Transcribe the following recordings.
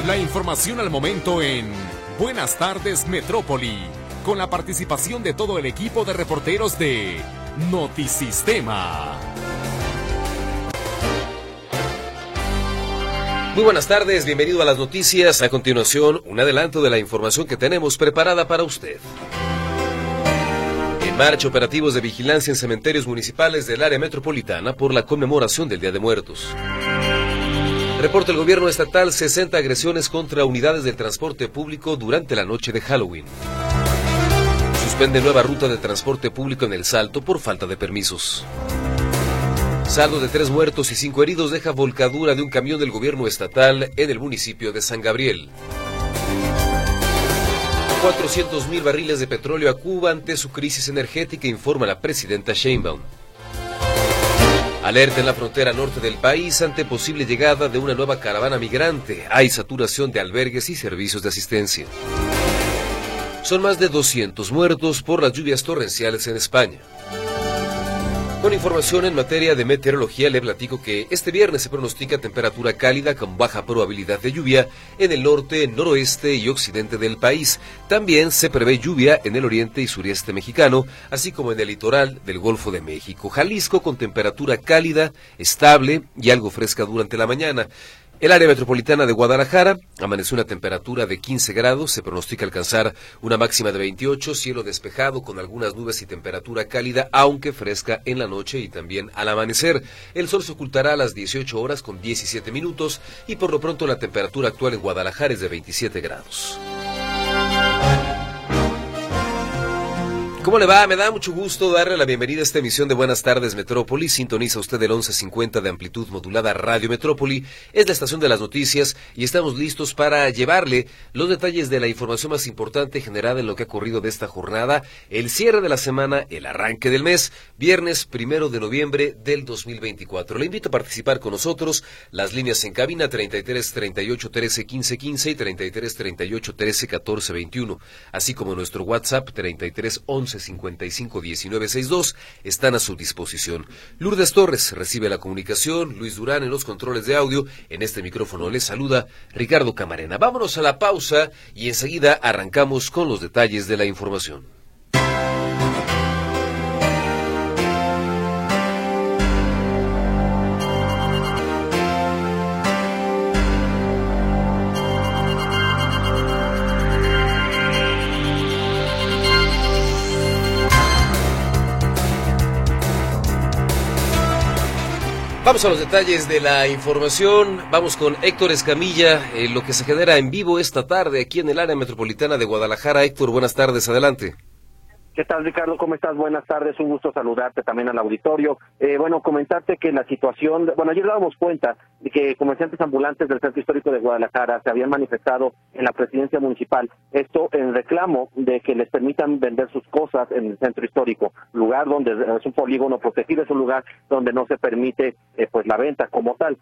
La información al momento en Buenas tardes Metrópoli, con la participación de todo el equipo de reporteros de Notisistema. Muy buenas tardes, bienvenido a las noticias. A continuación, un adelanto de la información que tenemos preparada para usted. En marcha operativos de vigilancia en cementerios municipales del área metropolitana por la conmemoración del Día de Muertos. Reporta el gobierno estatal 60 agresiones contra unidades del transporte público durante la noche de Halloween. Suspende nueva ruta de transporte público en El Salto por falta de permisos. Saldo de 3 muertos y 5 heridos deja volcadura de un camión del gobierno estatal en el municipio de San Gabriel. 400,000 barriles de petróleo a Cuba ante su crisis energética, informa la presidenta Sheinbaum. Alerta en la frontera norte del país ante posible llegada de una nueva caravana migrante. Hay saturación de albergues y servicios de asistencia. Son más de 200 muertos por las lluvias torrenciales en España. Con información en materia de meteorología, le platico que este viernes se pronostica temperatura cálida con baja probabilidad de lluvia en el norte, noroeste y occidente del país. También se prevé lluvia en el oriente y sureste mexicano, así como en el litoral del Golfo de México. Jalisco con temperatura cálida, estable y algo fresca durante la mañana. El área metropolitana de Guadalajara amaneció una temperatura de 15 grados, se pronostica alcanzar una máxima de 28, cielo despejado con algunas nubes y temperatura cálida, aunque fresca en la noche y también al amanecer. El sol se ocultará a las 18 horas con 17 minutos y por lo pronto la temperatura actual en Guadalajara es de 27 grados. ¿Cómo le va? Me da mucho gusto darle la bienvenida a esta emisión de Buenas tardes Metrópoli. Sintoniza usted el 1150 de amplitud modulada Radio Metrópoli. Es la estación de las noticias y estamos listos para llevarle los detalles de la información más importante generada en lo que ha ocurrido de esta jornada, el cierre de la semana, el arranque del mes, viernes 1 de noviembre del 2024. Le invito a participar con nosotros. Las líneas en cabina 33 38 13 15 15 y 33 38 13 14 21, así como nuestro WhatsApp 33 11 55 19 62 están a su disposición. Lourdes Torres recibe la comunicación, Luis Durán en los controles de audio. En este micrófono les saluda Ricardo Camarena. Vámonos a la pausa y enseguida arrancamos con los detalles de la información. Vamos a los detalles de la información. Vamos con Héctor Escamilla, lo que se genera en vivo esta tarde aquí en el área metropolitana de Guadalajara. Héctor, buenas tardes, adelante. ¿Qué tal, Ricardo? ¿Cómo estás? Buenas tardes, un gusto saludarte también al auditorio. Comentarte que la situación, ayer dábamos cuenta de que comerciantes ambulantes del Centro Histórico de Guadalajara se habían manifestado en la presidencia municipal, esto en reclamo de que les permitan vender sus cosas en el Centro Histórico, lugar donde es un polígono protegido, es un lugar donde no se permite la venta como tal.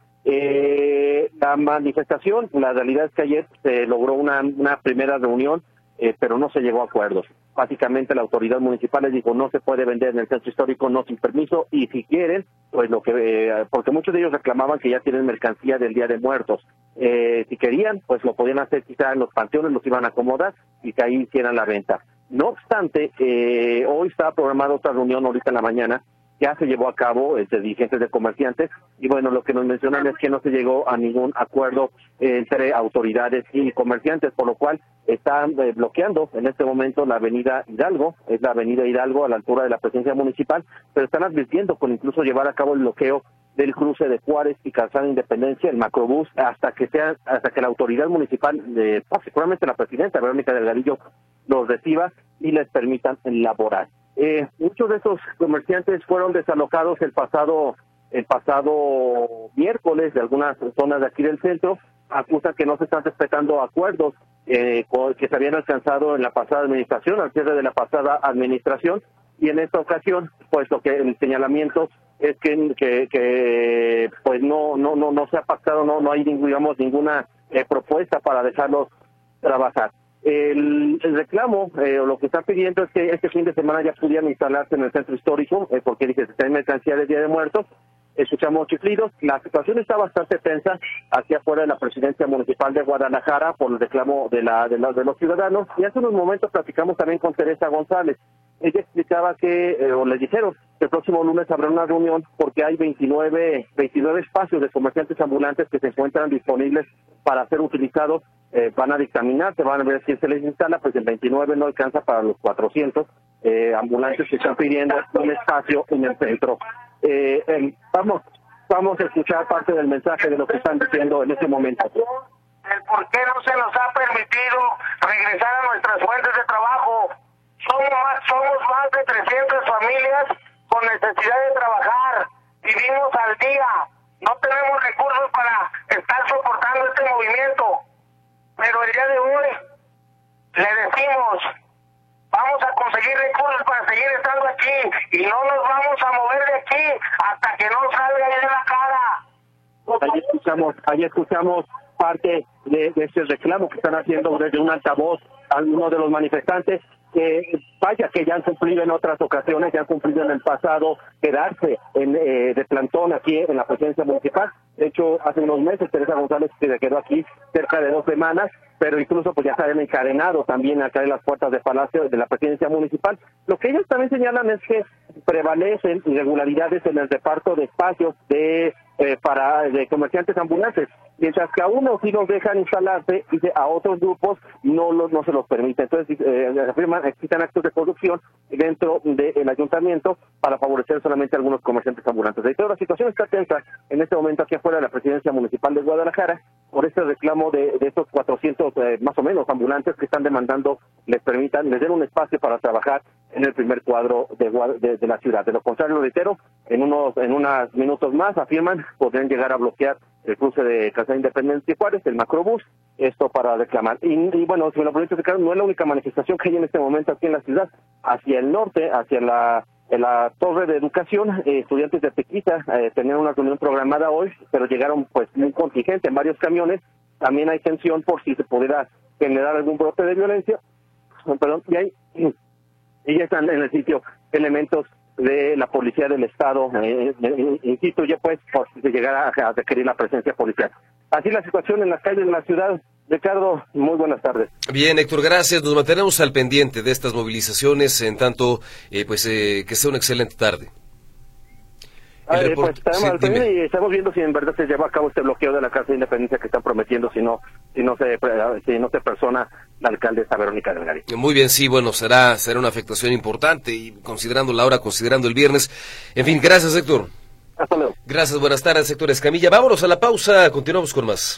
La manifestación, la realidad es que ayer se logró una primera reunión, pero no se llegó a acuerdos. Básicamente la autoridad municipal les dijo no se puede vender en el centro histórico, no sin permiso, y si quieren, porque muchos de ellos reclamaban que ya tienen mercancía del Día de Muertos. Si querían, pues lo podían hacer quizá en los panteones, los iban a acomodar y que ahí hicieran la venta. No obstante, hoy estaba programada otra reunión ahorita en la mañana, ya se llevó a cabo entre dirigentes de comerciantes, y lo que nos mencionan es que no se llegó a ningún acuerdo entre autoridades y comerciantes, por lo cual están bloqueando en este momento la avenida Hidalgo, es la avenida Hidalgo a la altura de la presidencia municipal, pero están advirtiendo con incluso llevar a cabo el bloqueo del cruce de Juárez y Calzada Independencia, el macrobús, hasta que la autoridad municipal, particularmente la presidenta Verónica Delgadillo, los reciba y les permitan laborar. Muchos de esos comerciantes fueron desalojados el pasado miércoles de algunas zonas de aquí del centro. Acusan que no se están respetando acuerdos que se habían alcanzado en la pasada administración, al cierre de la pasada administración, y en esta ocasión, pues el señalamiento es que no se ha pactado, no hay ninguna propuesta para dejarlos trabajar. El reclamo, lo que están pidiendo es que este fin de semana ya pudieran instalarse en el centro histórico, porque dice que está en mercancía del Día de Muertos, escuchamos chiflidos. La situación está bastante tensa hacia afuera de la presidencia municipal de Guadalajara por el reclamo de los ciudadanos. Y hace unos momentos platicamos también con Teresa González. Ella explicaba o les dijeron que el próximo lunes habrá una reunión porque hay 29 espacios de comerciantes ambulantes que se encuentran disponibles para ser utilizados. Van a dictaminar, se van a ver si se les instala, pues el 29 no alcanza para los 400 ambulantes que están pidiendo un espacio en el centro. Vamos a escuchar parte del mensaje de lo que están diciendo en este momento. El por qué no se nos ha permitido regresar a nuestras fuentes de trabajo. Somos más de 300 familias con necesidad de trabajar. Vivimos al día. No tenemos recursos para estar soportando este movimiento. Pero el día de hoy le decimos, vamos a conseguir recursos para seguir estando aquí y no nos vamos a mover de aquí hasta que no salga de la cara. Ahí escuchamos parte de este reclamo que están haciendo desde un altavoz algunos de los manifestantes. Que ya han cumplido en otras ocasiones, ya han cumplido en el pasado quedarse de plantón aquí en la presidencia municipal. De hecho, hace unos meses Teresa González se quedó aquí cerca de 2 semanas, pero incluso pues ya se habían encadenado también acá en las puertas de Palacio de la presidencia municipal. Lo que ellos también señalan es que prevalecen irregularidades en el reparto de espacios de comerciantes ambulantes, mientras que a unos sí los dejan instalarse y a otros grupos no se los permite. Entonces afirman existen actos de corrupción dentro del ayuntamiento para favorecer solamente a algunos comerciantes ambulantes. De toda la situación está tensa en este momento aquí afuera de la presidencia municipal de Guadalajara por este reclamo de estos 400 más o menos ambulantes que están demandando les den un espacio para trabajar en el primer cuadro de la ciudad. De lo contrario, reitero, en unos minutos más afirman podrían llegar a bloquear el cruce de Calzada Independencia y Juárez, el macrobús, esto para reclamar. Y bueno, si me lo permite, Ricardo, no es la única manifestación que hay en este momento aquí en la ciudad. Hacia el norte, hacia la Torre de Educación, estudiantes de Tequita tenían una reunión programada hoy, pero llegaron pues muy contingente en varios camiones. También hay tensión por si se pudiera generar algún brote de violencia. Y ya están en el sitio elementos de la policía del estado, insisto, ya pues por si se llegara a requerir la presencia policial. Así la situación en las calles de la ciudad. Ricardo, muy buenas tardes. Bien, Héctor, gracias. Nos mantenemos al pendiente de estas movilizaciones, en tanto, que sea una excelente tarde. Pues estaremos al pendiente y estamos viendo si en verdad se lleva a cabo este bloqueo de la Casa de Independencia que están prometiendo, si no se persona la alcaldesa Verónica Delgado. Muy bien, sí, bueno, será una afectación importante y considerando la hora, considerando el viernes. En fin, gracias, Héctor. Hasta luego. Gracias, buenas tardes, Héctor Escamilla. Vámonos a la pausa, continuamos con más.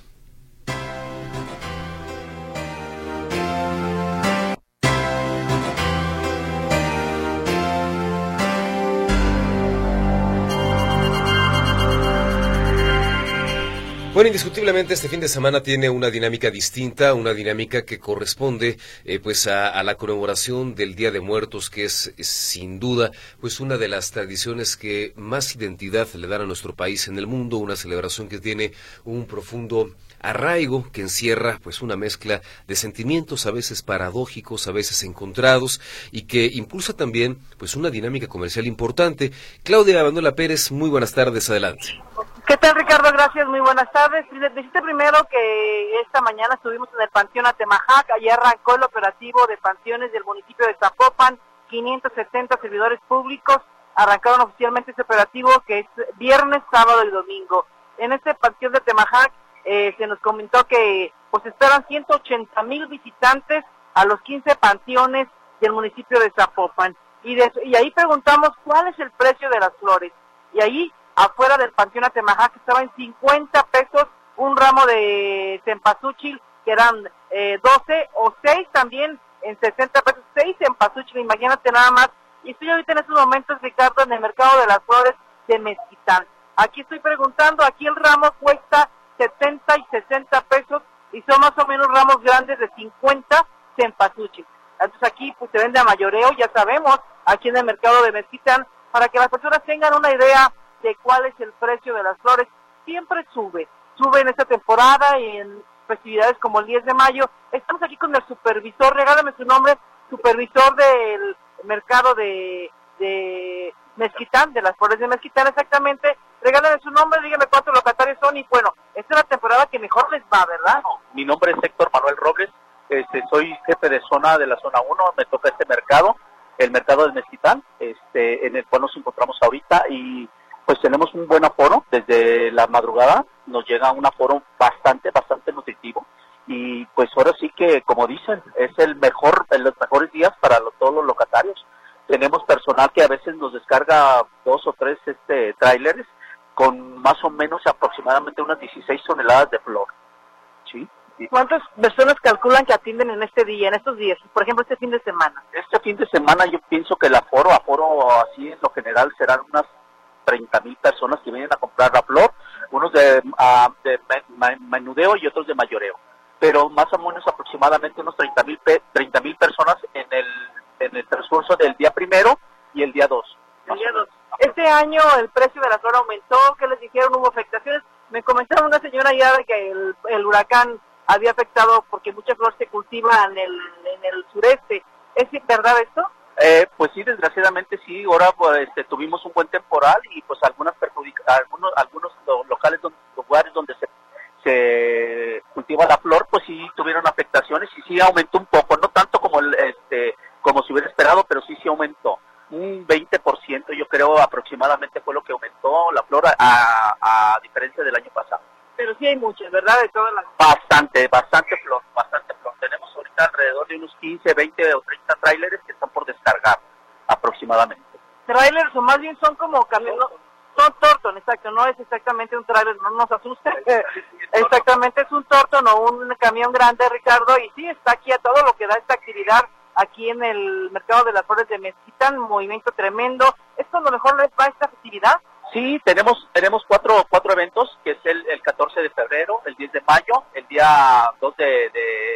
Bueno, indiscutiblemente este fin de semana tiene una dinámica distinta, una dinámica que corresponde a la conmemoración del Día de Muertos, que es sin duda pues una de las tradiciones que más identidad le dan a nuestro país en el mundo, una celebración que tiene un profundo arraigo que encierra pues una mezcla de sentimientos a veces paradójicos, a veces encontrados y que impulsa también pues una dinámica comercial importante. Claudia Manuela Pérez, muy buenas tardes, adelante. ¿Qué tal, Ricardo? Gracias, muy buenas tardes. Dijiste primero que esta mañana estuvimos en el Panteón Atemajac, allí arrancó el operativo de panteones del municipio de Zapopan, 570 servidores públicos arrancaron oficialmente este operativo que es viernes, sábado y domingo. En este Panteón de Atemajac se nos comentó que pues esperan 180,000 visitantes a los 15 panteones del municipio de Zapopan. Y ahí preguntamos cuál es el precio de las flores. Y ahí afuera del Panteón Atemajac estaba en 50 pesos un ramo de cempasúchil, que eran 12 o 6 también en 60 pesos, 6 cempasúchil, imagínate nada más. Y estoy ahorita en estos momentos, Ricardo, en el mercado de las flores de Mezquitán. Aquí estoy preguntando, aquí el ramo cuesta 70 y 60 pesos y son más o menos ramos grandes de 50 cempasúchil. Entonces aquí pues se vende a mayoreo, ya sabemos, aquí en el mercado de Mezquitán, para que las personas tengan una idea de cuál es el precio de las flores. Siempre sube en esta temporada y en festividades como el 10 de mayo. Estamos aquí con el supervisor, regálame su nombre, supervisor del mercado de Mezquitán, de las flores de Mezquitán exactamente. Regálame su nombre, dígame cuántos locatarios son y bueno, esta es la temporada que mejor les va, ¿verdad? Mi nombre es Héctor Manuel Robles, soy jefe de zona de la zona 1, me toca este mercado, el mercado del Mezquitán, en el cual nos encontramos ahorita y pues tenemos un buen aforo, desde la madrugada nos llega un aforo bastante nutritivo y pues ahora sí que, como dicen, es los mejores días para todos los locatarios. Tenemos personal que a veces nos descarga 2 o 3 tráileres con más o menos aproximadamente unas 16 toneladas de flor. ¿Sí? ¿Cuántas personas calculan que atienden en este día, en estos días? Por ejemplo, este fin de semana. Este fin de semana yo pienso que el aforo así en lo general serán unas 30,000 personas que vienen a comprar la flor, unos de menudeo y otros de mayoreo. Pero más o menos aproximadamente unos 30,000 personas en el transcurso del día 1 y el día 2. Este año el precio de la flor aumentó, ¿qué les dijeron? ¿Hubo afectaciones? Me comentaron una señora ya de que el huracán había afectado porque mucha flor se cultiva en el sureste. ¿Es verdad esto? Pues sí, desgraciadamente sí. Ahora pues, tuvimos un buen temporal y pues algunos lugares donde se cultiva la flor, pues sí tuvieron afectaciones y sí aumentó un poco, no tanto como como se hubiera esperado, pero sí aumentó. Un 20% yo creo aproximadamente fue lo que aumentó la flor a diferencia del año pasado. Pero sí hay muchas, ¿verdad? De todas las... Bastante flor. Tenemos ahorita alrededor de unos 15, 20 o 30 tráileres que están por descargar aproximadamente. Tráileres o más bien son como camiones, son Torton, exacto, no es exactamente un tráiler, no nos asuste. Exactamente, es un Torton o un camión grande, Ricardo, y sí, está aquí a todo lo que da esta actividad aquí en el mercado de las flores de Mezquitán, movimiento tremendo. ¿Es cuando mejor les va esta festividad? Sí, tenemos cuatro eventos, que es el 14 de febrero, el 10 de mayo, el día 2 de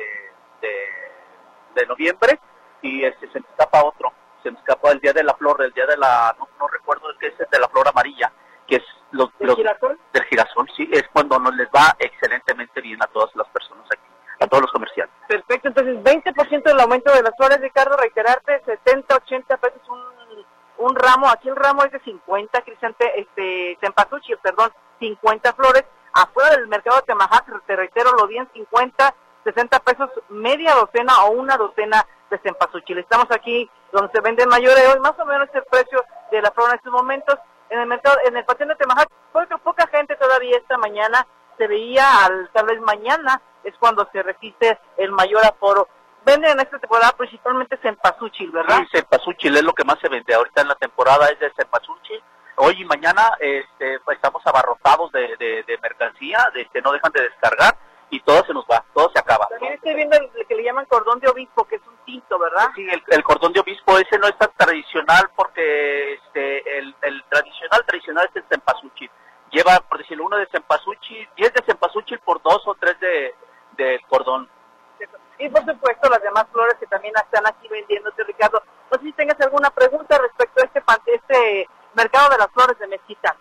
noviembre, y se me escapa otro, se me escapa el día de la flor, el día de la, no recuerdo qué es, el de la flor amarilla, que es ¿El girasol? Del girasol, sí, es cuando nos les va excelentemente bien a todas las personas aquí, a todos los comerciantes. Perfecto, entonces 20% del aumento de las flores, Ricardo, reiterarte, 70, 80 pesos un ramo, aquí el ramo es de 50, cempasúchil, 50 flores, afuera del mercado de Temajac, te reitero, lo di en 50, 60 pesos, media docena o una docena de cempasúchil. Estamos aquí donde se vende el mayoreo y más o menos el precio de la flor en estos momentos. En el mercado, en el patio de Temajac, poca gente todavía esta mañana se veía, tal vez mañana es cuando se resiste el mayor aforo. Venden en esta temporada principalmente cempasúchil, ¿verdad? Sí, cempasúchil es lo que más se vende ahorita en la temporada, es de cempasúchil. Hoy y mañana pues estamos abarrotados de mercancía, no dejan de descargar y todo se nos va, todo se acaba. También estoy viendo el que le llaman cordón de obispo, que es un tinto, ¿verdad? Sí, el cordón de obispo ese no es tan tradicional porque el tradicional es el cempasúchil. Lleva, por decirlo, uno de cempasúchil, 10 de cempasúchil por 2 o 3 de cordón. Y por supuesto las demás flores que también están aquí vendiéndose, Ricardo. No sé si tengas alguna pregunta respecto a este mercado de las flores de Mezquitán.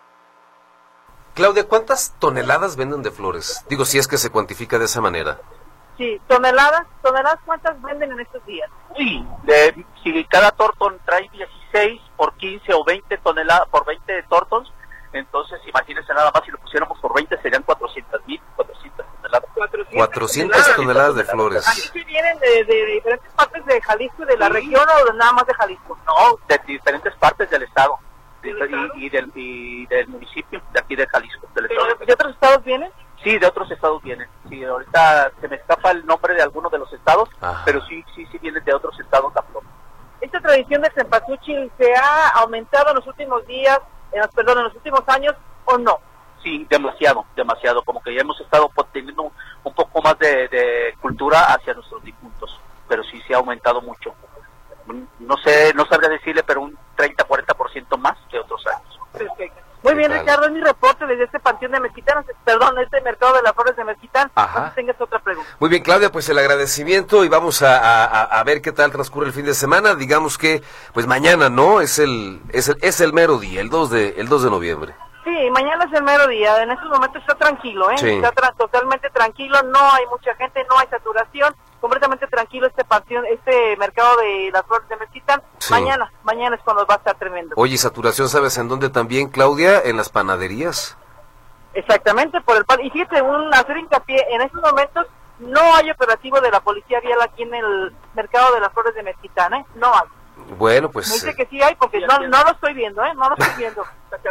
Claudia, ¿cuántas toneladas venden de flores? Digo, si es que se cuantifica de esa manera. Sí, toneladas, ¿cuántas venden en estos días? Sí, si cada tortón trae 16 por 15 o 20 toneladas, por 20 tortons, entonces imagínense nada más, si lo pusiéramos por 20 serían 400,000 toneladas. 400 toneladas de flores. ¿Aquí vienen de diferentes partes de Jalisco y de la región o nada más de Jalisco? No, de diferentes partes del estado y del municipio de aquí de Jalisco. Del estado. ¿De otros estados vienen? Sí, de otros estados vienen. Sí, ahorita se me escapa el nombre de alguno de los estados, pero sí vienen de otros estados la flor. ¿Esta tradición del cempasúchil se ha aumentado en los últimos días, en los últimos años o no? Sí, demasiado, como que ya hemos estado teniendo un poco más de cultura hacia nuestros difuntos, pero sí se ha aumentado mucho. No sabría decirle, pero un 30-40% más que otros años. Perfecto. Muy bien, Ricardo, es mi reporte desde este panteón de Mezquitán, este mercado de las flores de Mezquitán. No sé si tengas otra pregunta. Muy bien, Claudia, pues el agradecimiento y vamos a ver qué tal transcurre el fin de semana. Digamos que, pues mañana, ¿no? Es el mero día, el 2 de noviembre. Sí, mañana es el mero día, en estos momentos está tranquilo, Sí. Está totalmente tranquilo, no hay mucha gente, no hay saturación, completamente tranquilo este mercado de las flores de Mezquitán. Sí. Mañana es cuando va a estar tremendo. Oye, saturación, ¿sabes en dónde también, Claudia? En las panaderías. Exactamente, por el pan. Y fíjate, hacer hincapié, en estos momentos no hay operativo de la policía vial aquí en el mercado de las flores de Mezquitán, No hay. Bueno, pues... Me dice que sí hay, porque no lo estoy viendo, No lo estoy viendo.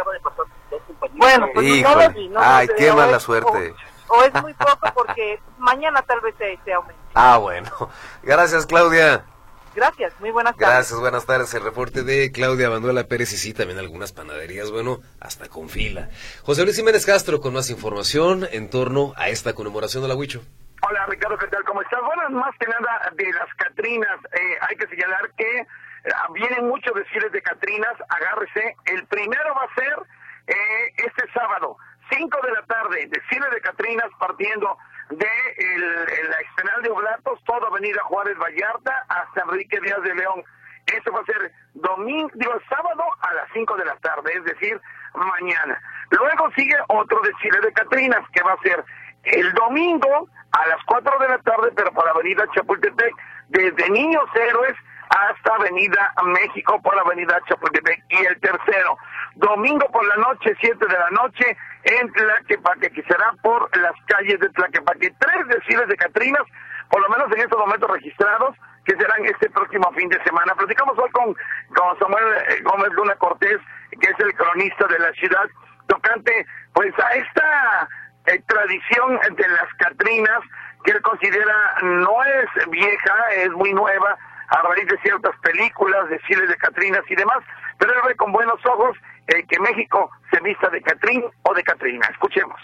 Bueno, pues no lo vi. Ay, qué mala suerte. O es muy poco, porque mañana tal vez se aumente. Bueno. Gracias, Claudia. Gracias, muy buenas tardes. Gracias, buenas tardes. El reporte de Claudia Manuela Pérez, y sí, también algunas panaderías, hasta con fila. José Luis Jiménez Castro con más información en torno a esta conmemoración de la Huicho. Hola, Ricardo, ¿qué tal? ¿Cómo estás? Bueno, más que nada de las Catrinas, hay que señalar que vienen muchos desfiles de Catrinas, agárrese. El primero va a ser este sábado, 5 de la tarde, desfile de Catrinas partiendo de la Expenal de Oblatos, toda Avenida Juárez Vallarta hasta Enrique Díaz de León. Eso va a ser sábado a las 5 de la tarde, es decir, mañana. Luego sigue otro desfile de Catrinas que va a ser el domingo a las 4 de la tarde, pero por Avenida Chapultepec, desde Niños Héroes hasta Avenida México por Avenida Chapultepec. Y el tercero, domingo por la noche, 7 de la noche, en Tlaquepaque, que será por las calles de Tlaquepaque. 3 desfiles de Catrinas, por lo menos en estos momentos registrados, que serán este próximo fin de semana. Platicamos hoy con Samuel Gómez Luna Cortés, que es el cronista de la ciudad, tocante pues a esta tradición de las Catrinas, que él considera no es vieja, es muy nueva, a raíz de ciertas películas, desfiles de Catrinas y demás, pero él ve con buenos ojos que México se vista de Catrín o de Catrina. Escuchemos.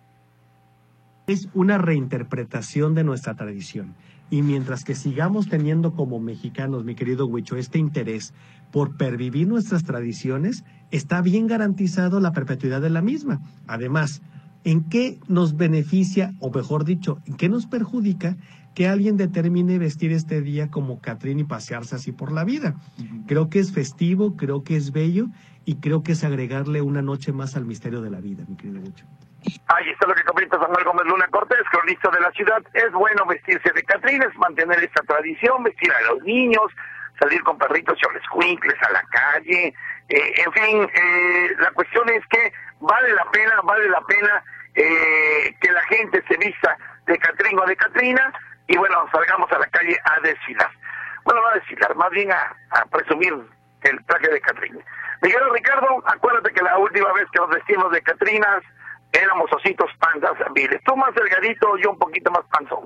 Es una reinterpretación de nuestra tradición. Y mientras que sigamos teniendo como mexicanos, mi querido Huicho, este interés por pervivir nuestras tradiciones, está bien garantizado la perpetuidad de la misma. Además, ¿en qué nos beneficia, o mejor dicho, en qué nos perjudica que alguien determine vestir este día como Catrín y pasearse así por la vida? Creo que es festivo, creo que es bello y creo que es agregarle una noche más al misterio de la vida, mi querido Huicho. Ahí está lo que comenta Samuel Gómez Luna Cortés, cronista de la ciudad. Es bueno vestirse de Catrines, mantener esta tradición, vestir a los niños, salir con perritos cholescuincles a la calle, en fin, la cuestión es que vale la pena que la gente se vista de Catrín o de Catrina y bueno, salgamos a la calle a desfilar. Bueno, no a desfilar, más bien a presumir el traje de Catrín. Miguel Ricardo, acuérdate que la última vez que nos vestimos de Catrinas éramos ositos pandas viles. Tú más delgadito, yo un poquito más panzón.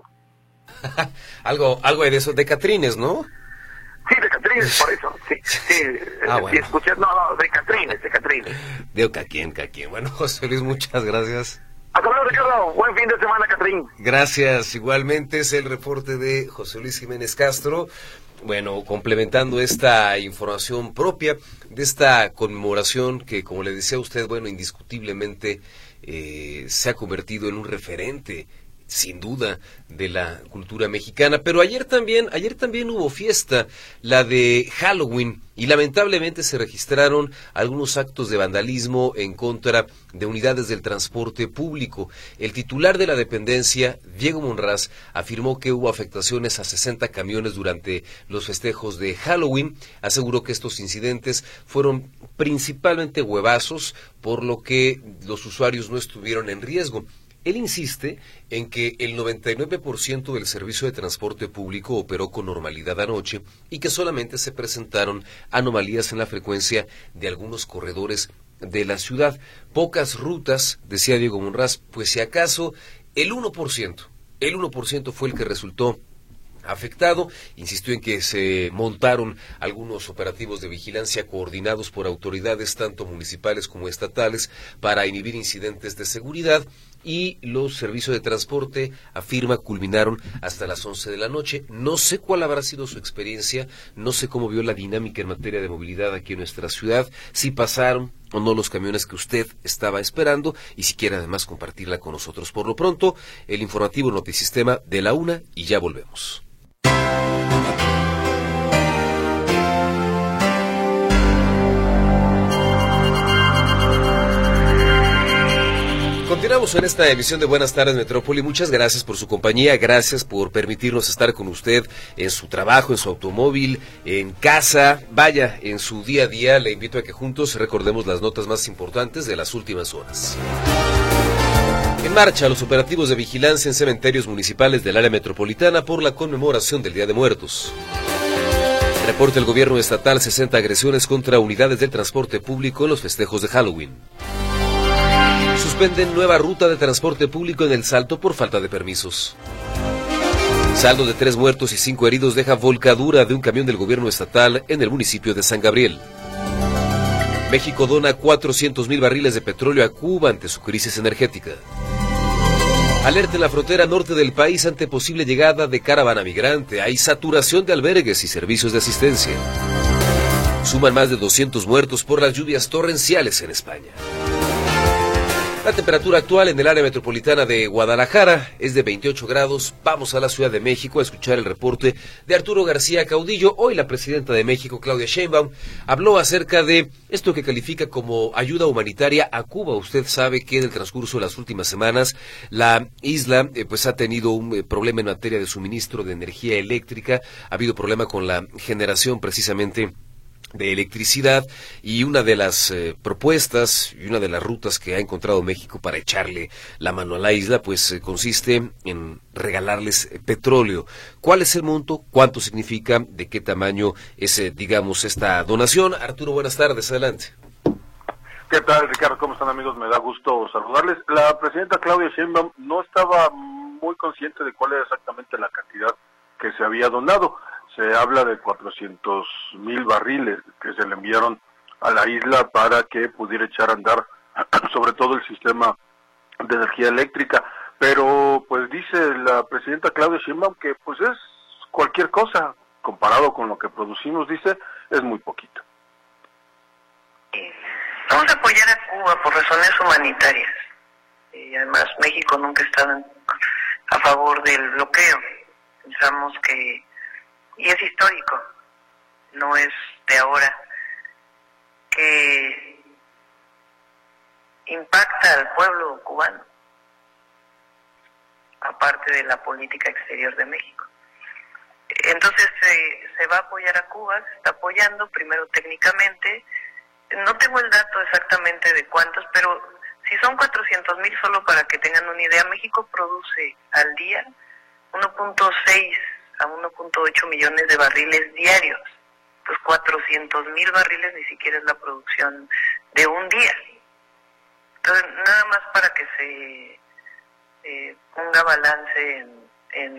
algo de eso, de Catrines, ¿no? Sí, de Catrines, por eso. Sí. Bueno. Si escuchas, no, de Catrines. Digo, Caquien. Bueno, José Luis, muchas gracias. Hasta luego, Ricardo. Buen fin de semana, Catrín. Gracias. Igualmente es el reporte de José Luis Jiménez Castro. Bueno, complementando esta información propia de esta conmemoración que, como le decía a usted, bueno, indiscutiblemente se ha convertido en un referente, sin duda, de la cultura mexicana. Pero ayer también hubo fiesta, la de Halloween, y lamentablemente se registraron algunos actos de vandalismo en contra de unidades del transporte público. El titular de la dependencia, Diego Monraz, afirmó que hubo afectaciones a 60 camiones durante los festejos de Halloween. Aseguró que estos incidentes fueron principalmente huevazos, por lo que los usuarios no estuvieron en riesgo. Él insiste en que el 99% del servicio de transporte público operó con normalidad anoche y que solamente se presentaron anomalías en la frecuencia de algunos corredores de la ciudad. Pocas rutas, decía Diego Monraz, pues si acaso el 1% fue el que resultó afectado. Insistió en que se montaron algunos operativos de vigilancia coordinados por autoridades tanto municipales como estatales para inhibir incidentes de seguridad, y los servicios de transporte, afirma, culminaron hasta las 11 de la noche. No sé cuál habrá sido su experiencia, no sé cómo vio la dinámica en materia de movilidad aquí en nuestra ciudad, si pasaron o no los camiones que usted estaba esperando, y si quiere además compartirla con nosotros. Por lo pronto, el informativo Notisistema de la 1 y ya volvemos. Continuamos en esta emisión de Buenas Tardes Metrópoli. Muchas gracias por su compañía, gracias por permitirnos estar con usted en su trabajo, en su automóvil, en casa, vaya, en su día a día. Le invito a que juntos recordemos las notas más importantes de las últimas horas. En marcha los operativos de vigilancia en cementerios municipales del área metropolitana por la conmemoración del Día de Muertos. Reporta el gobierno estatal 60 agresiones contra unidades del transporte público en los festejos de Halloween. Suspenden nueva ruta de transporte público en El Salto por falta de permisos. Saldo de 3 muertos y 5 heridos deja volcadura de un camión del gobierno estatal en el municipio de San Gabriel. México dona 400,000 barriles de petróleo a Cuba ante su crisis energética. Alerta en la frontera norte del país ante posible llegada de caravana migrante. Hay saturación de albergues y servicios de asistencia. Suman más de 200 muertos por las lluvias torrenciales en España. La temperatura actual en el área metropolitana de Guadalajara es de 28 grados. Vamos a la Ciudad de México a escuchar el reporte de Arturo García Caudillo. Hoy la presidenta de México, Claudia Sheinbaum, habló acerca de esto que califica como ayuda humanitaria a Cuba. Usted sabe que en el transcurso de las últimas semanas la isla pues ha tenido un problema en materia de suministro de energía eléctrica. Ha habido problema con la generación precisamente de electricidad, y una de las propuestas y una de las rutas que ha encontrado México para echarle la mano a la isla pues consiste en regalarles petróleo. ¿Cuál es el monto? ¿Cuánto significa? ¿De qué tamaño es digamos esta donación? Arturo, buenas tardes, adelante. ¿Qué tal, Ricardo? ¿Cómo están, amigos? Me da gusto saludarles. La presidenta Claudia Sheinbaum no estaba muy consciente de cuál era exactamente la cantidad que se había donado. Se habla de 400,000 barriles que se le enviaron a la isla para que pudiera echar a andar sobre todo el sistema de energía eléctrica. Pero pues dice la presidenta Claudia Sheinbaum que pues es cualquier cosa comparado con lo que producimos, dice, es muy poquito. Vamos a apoyar a Cuba por razones humanitarias. Y además México nunca ha estado a favor del bloqueo. Pensamos que, y es histórico, no es de ahora, que impacta al pueblo cubano, aparte de la política exterior de México. Entonces se va a apoyar a Cuba, se está apoyando primero técnicamente. No tengo el dato exactamente de cuántos, pero si son 400,000, solo para que tengan una idea, México produce al día 1.6 a 1.8 millones de barriles diarios. Pues 400,000 barriles ni siquiera es la producción de un día. Entonces, nada más para que se ponga balance en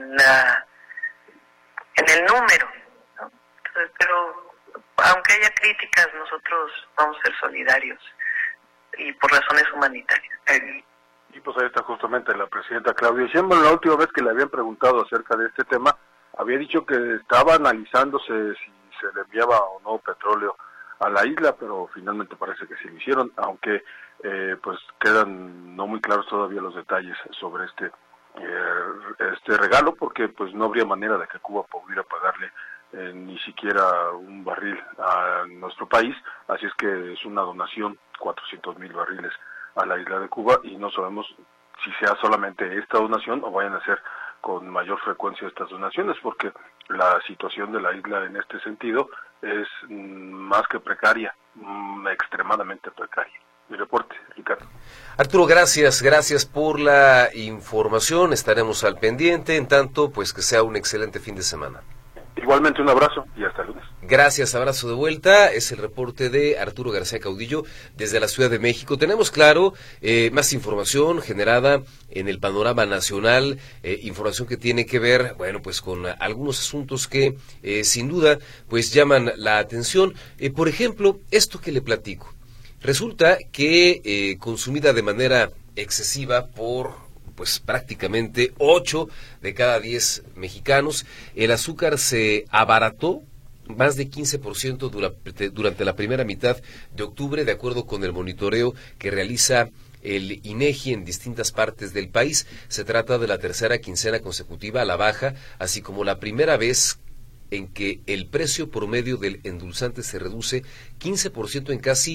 el número, ¿no? Entonces, pero aunque haya críticas, nosotros vamos a ser solidarios y por razones humanitarias. Y pues ahí está justamente la presidenta Claudia Sheinbaum. La última vez que le habían preguntado acerca de este tema, había dicho que estaba analizándose si se le enviaba o no petróleo a la isla, pero finalmente parece que sí lo hicieron, aunque pues quedan no muy claros todavía los detalles sobre este regalo, porque pues no habría manera de que Cuba pudiera pagarle ni siquiera un barril a nuestro país, así es que es una donación, 400,000 barriles a la isla de Cuba, y no sabemos si sea solamente esta donación o vayan a ser con mayor frecuencia estas donaciones, porque la situación de la isla en este sentido es más que precaria, extremadamente precaria. Mi reporte, Ricardo. Arturo, gracias por la información, estaremos al pendiente, en tanto pues que sea un excelente fin de semana. Igualmente un abrazo y hasta el lunes. Gracias, abrazo de vuelta. Es el reporte de Arturo García Caudillo desde la Ciudad de México. Tenemos, claro, más información generada en el panorama nacional, información que tiene que ver, bueno, pues con algunos asuntos que sin duda pues llaman la atención. Por ejemplo, esto que le platico. Resulta que consumida de manera excesiva por pues prácticamente 8 de cada 10 mexicanos, el azúcar se abarató más de 15% durante la primera mitad de octubre, de acuerdo con el monitoreo que realiza el INEGI en distintas partes del país. Se trata de la tercera quincena consecutiva a la baja, así como la primera vez en que el precio promedio del endulzante se reduce 15% en casi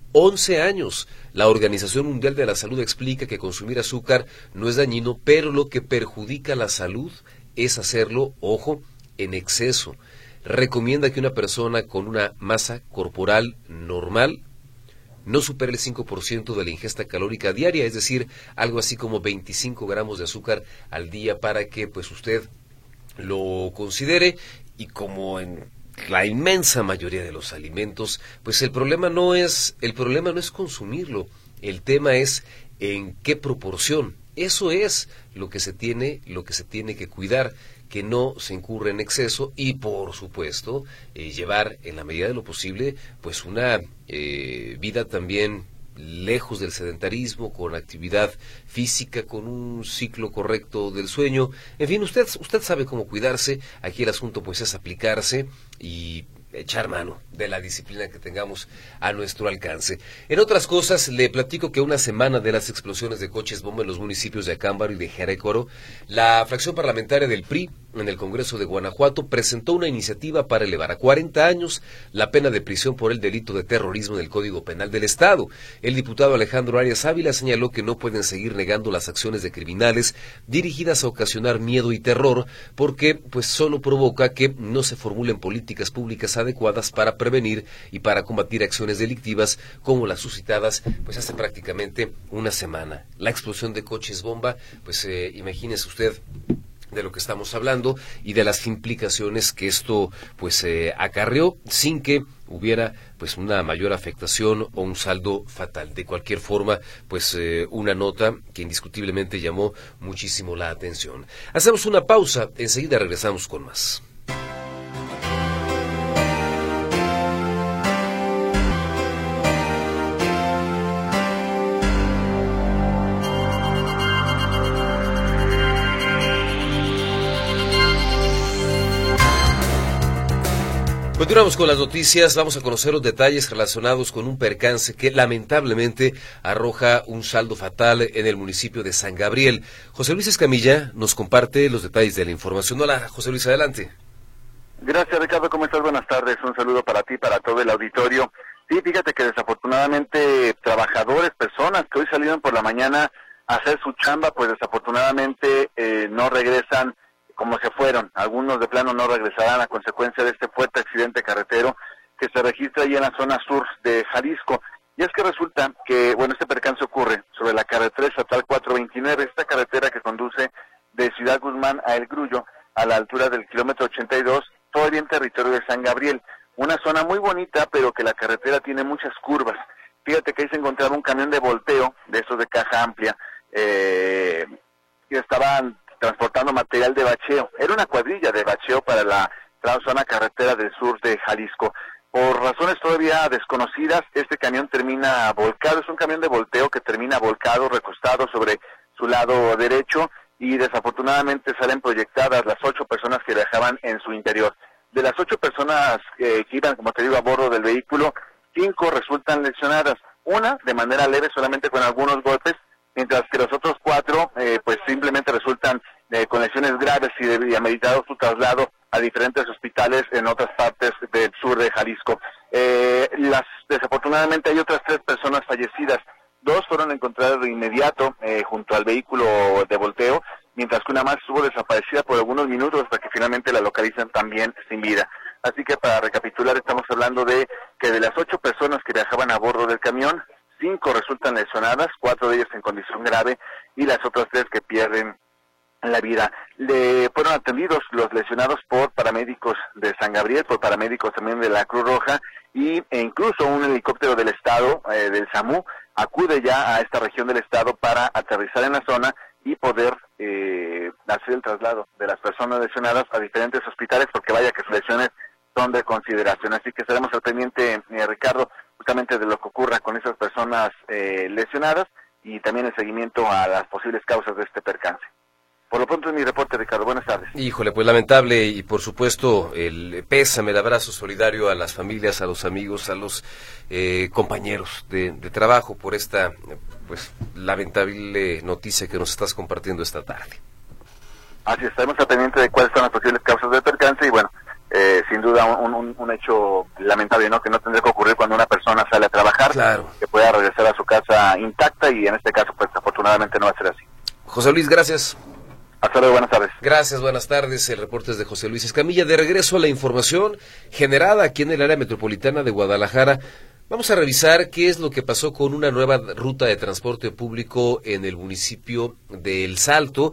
11 años. La Organización Mundial de la Salud explica que consumir azúcar no es dañino, pero lo que perjudica la salud es hacerlo, ojo, en exceso. Recomienda que una persona con una masa corporal normal no supere el 5% de la ingesta calórica diaria, es decir, algo así como 25 gramos de azúcar al día para que pues usted lo considere. Y como en la inmensa mayoría de los alimentos, pues el problema no es consumirlo, el tema es en qué proporción. Eso es lo que se tiene que cuidar, que no se incurra en exceso y, por supuesto, llevar en la medida de lo posible pues una vida también lejos del sedentarismo, con actividad física, con un ciclo correcto del sueño. En fin, usted sabe cómo cuidarse. Aquí el asunto pues es aplicarse y echar mano de la disciplina que tengamos a nuestro alcance. En otras cosas, le platico que una semana de las explosiones de coches bomba en los municipios de Acámbaro y de Jerécoro, la fracción parlamentaria del PRI en el Congreso de Guanajuato presentó una iniciativa para elevar a 40 años la pena de prisión por el delito de terrorismo en el Código Penal del Estado. El diputado Alejandro Arias Ávila señaló que no pueden seguir negando las acciones de criminales dirigidas a ocasionar miedo y terror, porque pues solo provoca que no se formulen políticas públicas adecuadas para prevenir y para combatir acciones delictivas como las suscitadas pues hace prácticamente una semana. La explosión de coches bomba, pues imagínese usted de lo que estamos hablando y de las implicaciones que esto pues acarreó sin que hubiera pues una mayor afectación o un saldo fatal. De cualquier forma, pues una nota que indiscutiblemente llamó muchísimo la atención. Hacemos una pausa, enseguida regresamos con más. Continuamos con las noticias, vamos a conocer los detalles relacionados con un percance que lamentablemente arroja un saldo fatal en el municipio de San Gabriel. José Luis Escamilla nos comparte los detalles de la información. Hola, José Luis, adelante. Gracias, Ricardo, ¿cómo estás? Buenas tardes, un saludo para ti, para todo el auditorio. Sí, fíjate que desafortunadamente trabajadores, personas que hoy salieron por la mañana a hacer su chamba, pues desafortunadamente no regresan como se fueron. Algunos de plano no regresarán a consecuencia de este fuerte accidente carretero que se registra ahí en la zona sur de Jalisco. Y es que resulta que, bueno, este percance ocurre sobre la carretera estatal 429, esta carretera que conduce de Ciudad Guzmán a El Grullo, a la altura del kilómetro 82, todavía en territorio de San Gabriel. Una zona muy bonita, pero que la carretera tiene muchas curvas. Fíjate que ahí se encontraba un camión de volteo, de esos de caja amplia, que estaban transportando material de bacheo. Era una cuadrilla de bacheo para la zona carretera del sur de Jalisco. Por razones todavía desconocidas, este camión termina volcado. Es un camión de volteo que termina volcado, recostado sobre su lado derecho, y desafortunadamente salen proyectadas las 8 personas que viajaban en su interior. De las 8 personas que iban, como te digo, a bordo del vehículo, 5 resultan lesionadas. Una de manera leve, solamente con algunos golpes, mientras que los otros 4 pues simplemente resultan con lesiones graves y ameritado su traslado a diferentes hospitales en otras partes del sur de Jalisco. Desafortunadamente hay otras 3 personas fallecidas. 2 fueron encontradas de inmediato junto al vehículo de volteo, mientras que una más estuvo desaparecida por algunos minutos hasta que finalmente la localizan también sin vida. Así que para recapitular, estamos hablando de que de las 8 personas que viajaban a bordo del camión, 5 resultan lesionadas, 4 de ellas en condición grave y las otras 3 que pierden la vida. Fueron atendidos los lesionados por paramédicos de San Gabriel, por paramédicos también de la Cruz Roja e incluso un helicóptero del estado, del SAMU, acude ya a esta región del estado para aterrizar en la zona y poder hacer el traslado de las personas lesionadas a diferentes hospitales, porque vaya que sus lesiones son de consideración. Así que estaremos al pendiente, Ricardo, justamente de lo que ocurra con esas personas lesionadas y también el seguimiento a las posibles causas de este percance. Por lo pronto es mi reporte, Ricardo. Buenas tardes. Híjole, pues lamentable y por supuesto el pésame, el abrazo solidario a las familias, a los amigos, a los compañeros de trabajo por esta pues lamentable noticia que nos estás compartiendo esta tarde. Así estaremos al pendiente de cuáles son las posibles causas del percance y bueno, sin duda un hecho lamentable, ¿no? Que no tendría que ocurrir cuando una persona sale a trabajar, claro, que forma intacta y en este caso pues afortunadamente no va a ser así. José Luis, gracias. Hasta luego, buenas tardes. Gracias, buenas tardes. El reporte es de José Luis Escamilla. De regreso a la información generada aquí en el área metropolitana de Guadalajara. Vamos a revisar qué es lo que pasó con una nueva ruta de transporte público en el municipio de El Salto.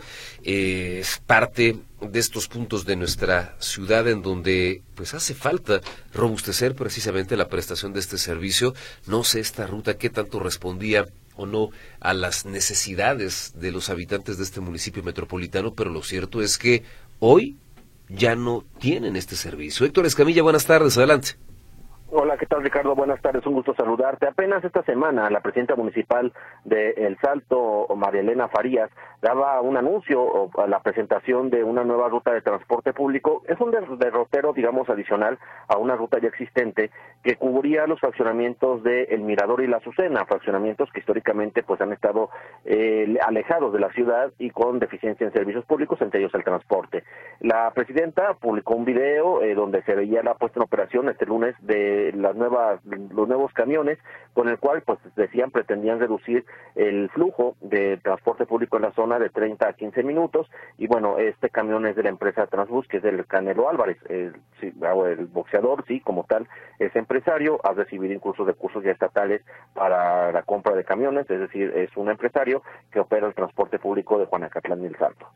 Es parte de estos puntos de nuestra ciudad en donde pues hace falta robustecer precisamente la prestación de este servicio. No sé esta ruta qué tanto respondía o no a las necesidades de los habitantes de este municipio metropolitano, pero lo cierto es que hoy ya no tienen este servicio. Héctor Escamilla, buenas tardes, adelante. Hola, ¿qué tal, Ricardo? Buenas tardes, un gusto saludarte. Apenas esta semana la presidenta municipal de El Salto, María Elena Farías, daba un anuncio a la presentación de una nueva ruta de transporte público. Es un derrotero, digamos, adicional a una ruta ya existente que cubría los fraccionamientos de El Mirador y La Azucena, fraccionamientos que históricamente pues han estado alejados de la ciudad y con deficiencia en servicios públicos, entre ellos el transporte. La presidenta publicó un video donde se veía la puesta en operación este lunes de los nuevos camiones, con el cual pues pretendían reducir el flujo de transporte público en la zona de 30 a 15 minutos, y bueno, este camión es de la empresa Transbus, que es del Canelo Álvarez, el boxeador, sí, como tal, es empresario, ha recibido incluso recursos ya estatales para la compra de camiones, es decir, es un empresario que opera el transporte público de Juanacatlán y El Salto.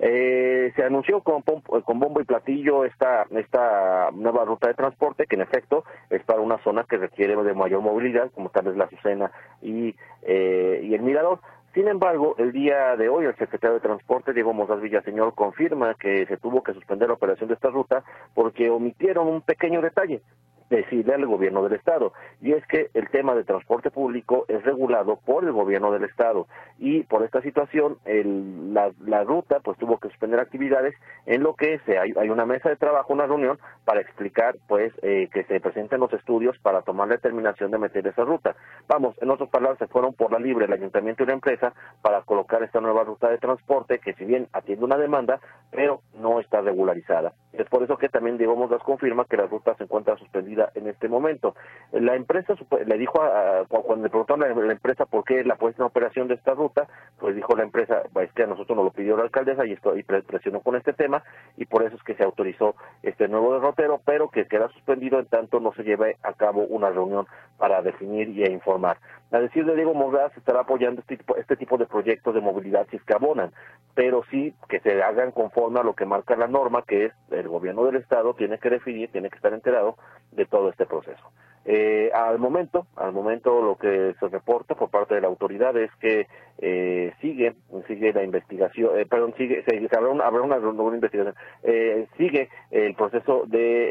Se anunció con bombo y platillo esta nueva ruta de transporte, que en efecto es para una zona que requiere de mayor movilidad, como tal es La Azucena y El Mirador. Sin embargo, el día de hoy el secretario de Transporte, Diego Mozas Villaseñor, confirma que se tuvo que suspender la operación de esta ruta porque omitieron un pequeño detalle, decirle al gobierno del estado, y es que el tema de transporte público es regulado por el gobierno del estado, y por esta situación la ruta pues tuvo que suspender actividades, en lo que hay una mesa de trabajo, una reunión para explicar pues que se presenten los estudios para tomar la determinación de meter esa ruta. Vamos, en otras palabras, se fueron por la libre el ayuntamiento y la empresa para colocar esta nueva ruta de transporte que, si bien atiende una demanda, pero no está regularizada. Es por eso que también Diego Mozas confirma que la ruta se encuentra suspendida en este momento. La empresa le dijo cuando le preguntaron a la empresa por qué la puesta en operación de esta ruta, pues dijo la empresa, es que a nosotros nos lo pidió la alcaldesa y presionó con este tema, y por eso es que se autorizó este nuevo derrotero, pero que queda suspendido en tanto no se lleve a cabo una reunión para definir y informar. A decir de Diego Mozas, se estará apoyando este tipo de proyectos de movilidad si es que abonan, pero sí que se hagan conforme a lo que marca la norma, que es el gobierno del estado tiene que definir, tiene que estar enterado de todo este proceso. Al momento lo que se reporta por parte de la autoridad es que sigue la investigación, habrá una investigación, sigue el proceso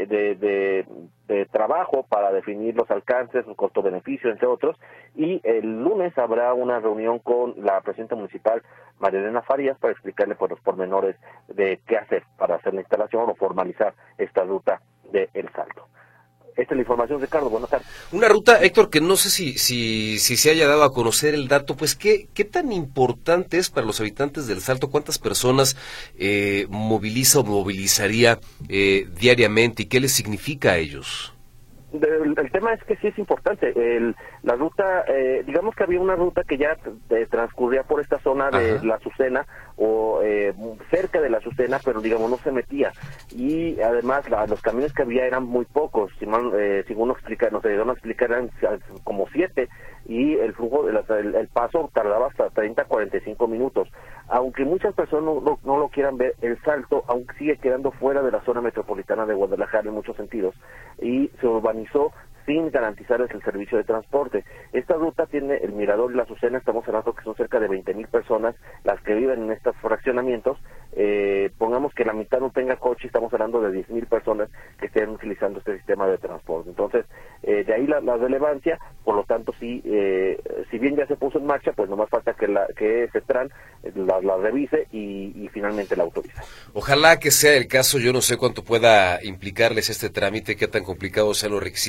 de trabajo para definir los alcances, el costo-beneficio, entre otros, y el lunes habrá una reunión con la presidenta municipal, María Elena Farías, para explicarle por los pormenores de qué hacer para hacer la instalación o formalizar esta ruta de El Salto. Esta es la información, Ricardo. Buenas tardes. Una ruta, Héctor, que no sé si se haya dado a conocer el dato, pues ¿qué tan importante es para los habitantes del Salto? ¿Cuántas personas moviliza o movilizaría diariamente y qué les significa a ellos? El tema es que sí es importante. La ruta, digamos que había una ruta que ya transcurría por esta zona de La Azucena o cerca de La Azucena, pero digamos no se metía. Y además los camiones que había eran muy pocos. Según nos dieron a explicar, eran como 7, y el flujo, el paso tardaba hasta 30 a 45 minutos. Aunque muchas personas no lo quieran ver, El Salto aún sigue quedando fuera de la zona metropolitana de Guadalajara en muchos sentidos, y se urbanizó sin garantizarles el servicio de transporte. Esta ruta tiene El Mirador y La Azucena, estamos hablando que son cerca de 20,000 personas las que viven en estos fraccionamientos. Pongamos que la mitad no tenga coche, estamos hablando de 10,000 personas que estén utilizando este sistema de transporte. Entonces, de ahí la relevancia, por lo tanto, si bien ya se puso en marcha, pues nomás falta que CETRAN la revise y finalmente la autorice. Ojalá que sea el caso. Yo no sé cuánto pueda implicarles este trámite, qué tan complicados sean los requisitos. Por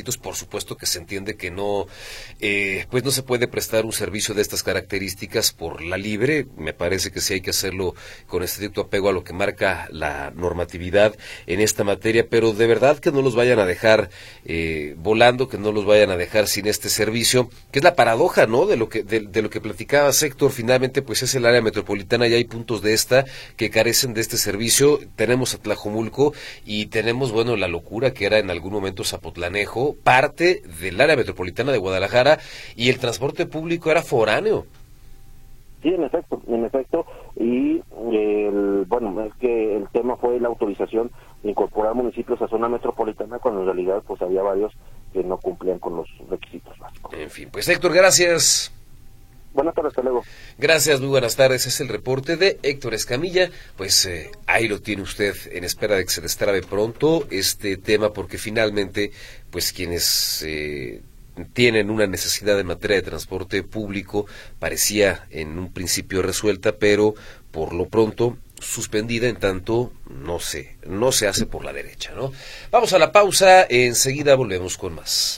supuesto que se entiende que no, pues no se puede prestar un servicio de estas características por la libre. Me parece que sí hay que hacerlo con estricto apego a lo que marca la normatividad en esta materia, pero de verdad que no los vayan a dejar volando, que no los vayan a dejar sin este servicio, que es la paradoja, ¿no?, de lo que platicaba Héctor. Finalmente, pues es el área metropolitana y hay puntos de esta que carecen de este servicio. Tenemos a Tlajomulco y tenemos, bueno, la locura que era en algún momento Zapotlanejo, parte del área metropolitana de Guadalajara, y el transporte público era foráneo. Sí, en efecto, y bueno, es que el tema fue la autorización de incorporar municipios a zona metropolitana, cuando en realidad pues había varios que no cumplían con los requisitos básicos. En fin, pues Héctor, gracias. Buenas tardes, hasta luego. Gracias, muy buenas tardes. Es el reporte de Héctor Escamilla. Pues ahí lo tiene usted, en espera de que se destrabe pronto este tema, porque finalmente, pues quienes tienen una necesidad en materia de transporte público parecía en un principio resuelta, pero por lo pronto suspendida, en tanto no se hace por la derecha, ¿no? Vamos a la pausa, enseguida volvemos con más.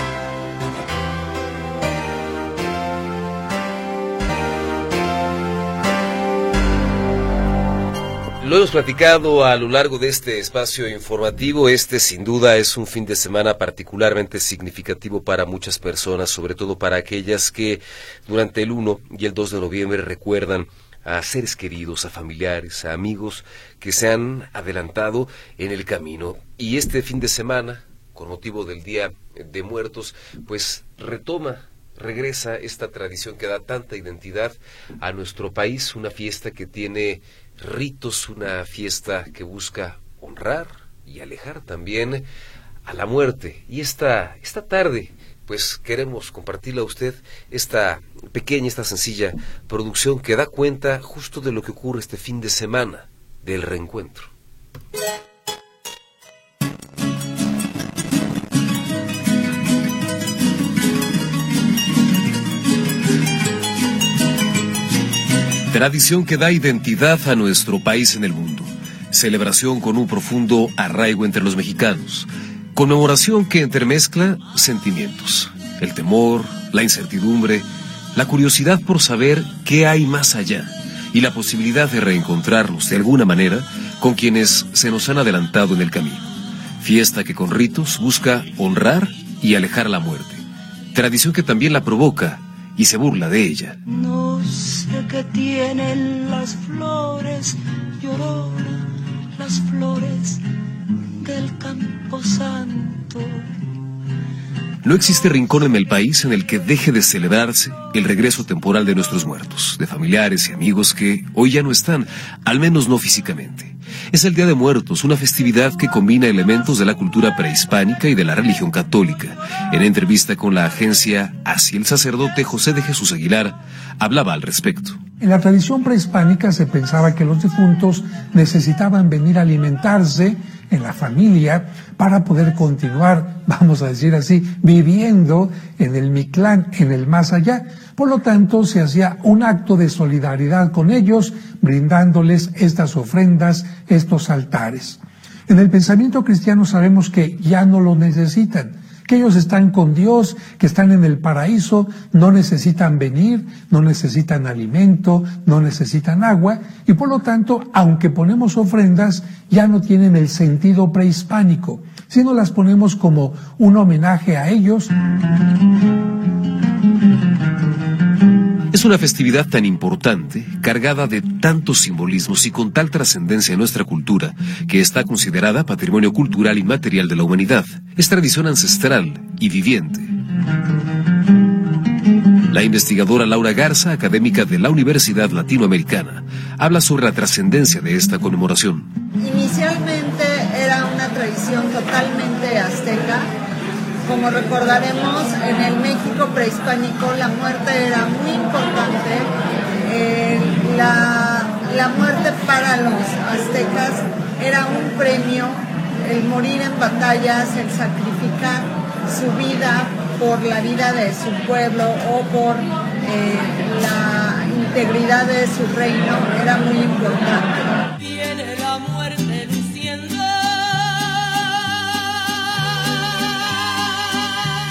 Lo hemos platicado a lo largo de este espacio informativo. Este sin duda es un fin de semana particularmente significativo para muchas personas, sobre todo para aquellas que durante el 1 y el 2 de noviembre recuerdan a seres queridos, a familiares, a amigos que se han adelantado en el camino. Y este fin de semana, con motivo del Día de Muertos, pues regresa esta tradición que da tanta identidad a nuestro país, una fiesta que tiene ritos, una fiesta que busca honrar y alejar también a la muerte. Y esta tarde, pues queremos compartirle a usted esta pequeña, esta sencilla producción que da cuenta justo de lo que ocurre este fin de semana del reencuentro. Tradición que da identidad a nuestro país en el mundo. Celebración con un profundo arraigo entre los mexicanos. Conmemoración que entremezcla sentimientos. El temor, la incertidumbre, la curiosidad por saber qué hay más allá y la posibilidad de reencontrarnos de alguna manera con quienes se nos han adelantado en el camino. Fiesta que con ritos busca honrar y alejar la muerte. Tradición que también la provoca y se burla de ella. No sé qué tienen las flores, llorona, las flores del Camposanto. No existe rincón en el país en el que deje de celebrarse el regreso temporal de nuestros muertos, de familiares y amigos que hoy ya no están, al menos no físicamente. Es el Día de Muertos, una festividad que combina elementos de la cultura prehispánica y de la religión católica. En entrevista con la agencia ASI, el sacerdote José de Jesús Aguilar hablaba al respecto. En la tradición prehispánica se pensaba que los difuntos necesitaban venir a alimentarse en la familia para poder continuar, vamos a decir así, viviendo en el Mictlán, en el más allá. Por lo tanto, se hacía un acto de solidaridad con ellos, brindándoles estas ofrendas, estos altares. En el pensamiento cristiano sabemos que ya no lo necesitan, que ellos están con Dios, que están en el paraíso, no necesitan venir, no necesitan alimento, no necesitan agua, y por lo tanto, aunque ponemos ofrendas, ya no tienen el sentido prehispánico, sino las ponemos como un homenaje a ellos. Es una festividad tan importante, cargada de tantos simbolismos y con tal trascendencia en nuestra cultura, que está considerada patrimonio cultural inmaterial de la humanidad. Es tradición ancestral y viviente. La investigadora Laura Garza, académica de la Universidad Latinoamericana, habla sobre la trascendencia de esta conmemoración. Inicialmente era una tradición totalmente azteca. Como recordaremos, en el México prehispánico la muerte era muy importante. La muerte para los aztecas era un premio, el morir en batallas, el sacrificar su vida por la vida de su pueblo o por la integridad de su reino, era muy importante. Viene la muerte luciendo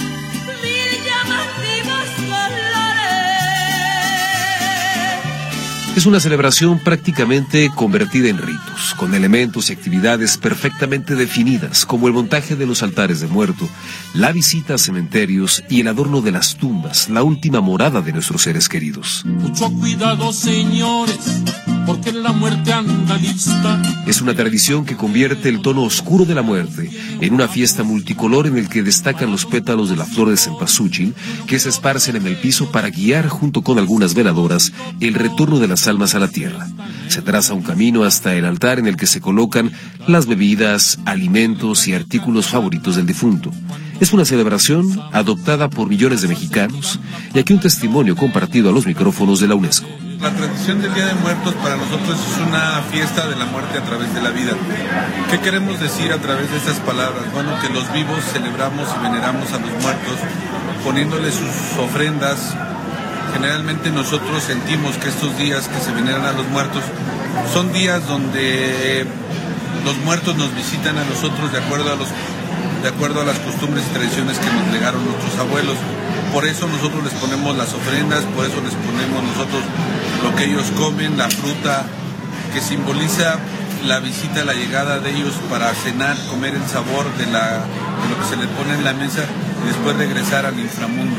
Es una celebración prácticamente convertida en ritos, con elementos y actividades perfectamente definidas, como el montaje de los altares de muerto, la visita a cementerios y el adorno de las tumbas, la última morada de nuestros seres queridos. Mucho cuidado, señores, porque la muerte anda lista. Es una tradición que convierte el tono oscuro de la muerte en una fiesta multicolor en el que destacan los pétalos de la flor de cempasúchil que se esparcen en el piso para guiar, junto con algunas veladoras, el retorno de las almas a la tierra. Se traza un camino hasta el altar en el que se colocan las bebidas, alimentos y artículos favoritos del difunto. Es una celebración adoptada por millones de mexicanos y aquí un testimonio compartido a los micrófonos de la UNESCO. La tradición del Día de Muertos para nosotros es una fiesta de la muerte a través de la vida. ¿Qué queremos decir a través de estas palabras? Bueno, que los vivos celebramos y veneramos a los muertos, poniéndoles sus ofrendas. Generalmente nosotros sentimos que estos días que se veneran a los muertos son días donde los muertos nos visitan a nosotros de acuerdo a las costumbres y tradiciones que nos legaron nuestros abuelos. Por eso nosotros les ponemos las ofrendas, por eso les ponemos nosotros lo que ellos comen, la fruta, que simboliza la visita, la llegada de ellos para cenar, comer el sabor de lo que se les pone en la mesa y después regresar al inframundo.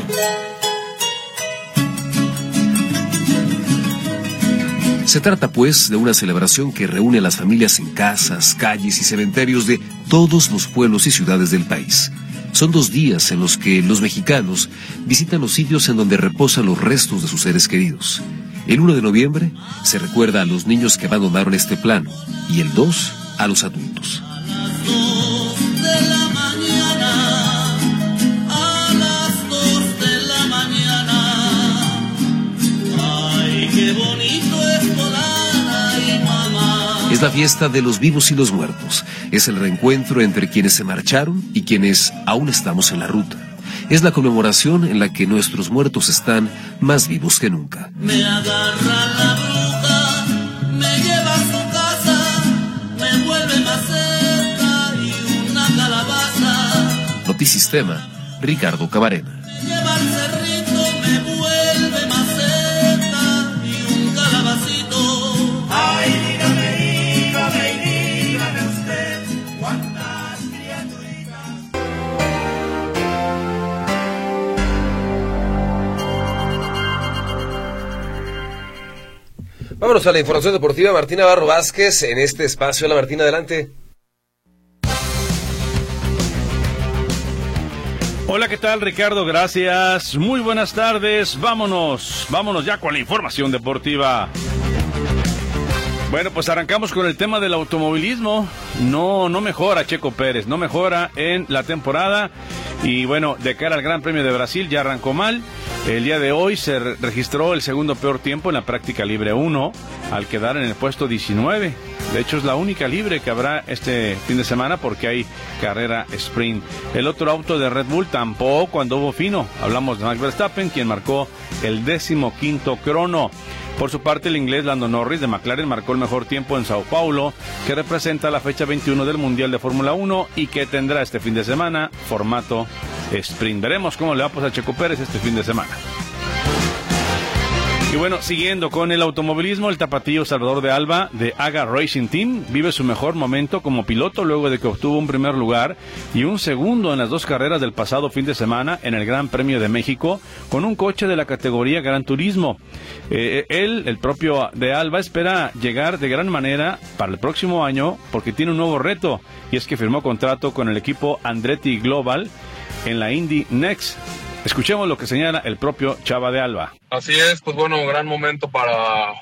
Se trata, pues, de una celebración que reúne a las familias en casas, calles y cementerios de todos los pueblos y ciudades del país. Son 2 días en los que los mexicanos visitan los sitios en donde reposan los restos de sus seres queridos. El 1 de noviembre se recuerda a los niños que abandonaron este plano y el 2 a los adultos. Es la fiesta de los vivos y los muertos. Es el reencuentro entre quienes se marcharon y quienes aún estamos en la ruta. Es la conmemoración en la que nuestros muertos están más vivos que nunca. Me agarra la bruja, me lleva a su casa, me vuelve más cerca y una calabaza. Notisistema, Ricardo Cabarena. Me lleva al cerrito, me vuelve más cerca y un calabacito. Ay, dígame usted, ¿cuántas criaturitas? Vámonos a la información deportiva. Martina Barro Vázquez en este espacio. Hola Martina, adelante. Hola, ¿qué tal, Ricardo? Gracias. Muy buenas tardes. Vámonos ya con la información deportiva. Bueno, pues arrancamos con el tema del automovilismo. No mejora Checo Pérez, no mejora en la temporada. Y bueno, de cara al Gran Premio de Brasil ya arrancó mal. El día de hoy se registró el segundo peor tiempo en la práctica libre 1, al quedar en el puesto 19. De hecho, es la única libre que habrá este fin de semana porque hay carrera sprint. El otro auto de Red Bull tampoco anduvo fino. Hablamos de Max Verstappen, quien marcó el 15º crono. Por su parte, el inglés Lando Norris de McLaren marcó el mejor tiempo en Sao Paulo, que representa la fecha 21 del Mundial de Fórmula 1 y que tendrá este fin de semana formato sprint. Veremos cómo le va a Checo Pérez este fin de semana. Y bueno, siguiendo con el automovilismo, el tapatío Salvador de Alba de AGA Racing Team vive su mejor momento como piloto luego de que obtuvo un primer lugar y un segundo en las 2 carreras del pasado fin de semana en el Gran Premio de México con un coche de la categoría Gran Turismo. El propio de Alba, espera llegar de gran manera para el próximo año porque tiene un nuevo reto y es que firmó contrato con el equipo Andretti Global en la Indy Next. Escuchemos lo que señala el propio Chava de Alba. Así es, pues bueno, un gran momento para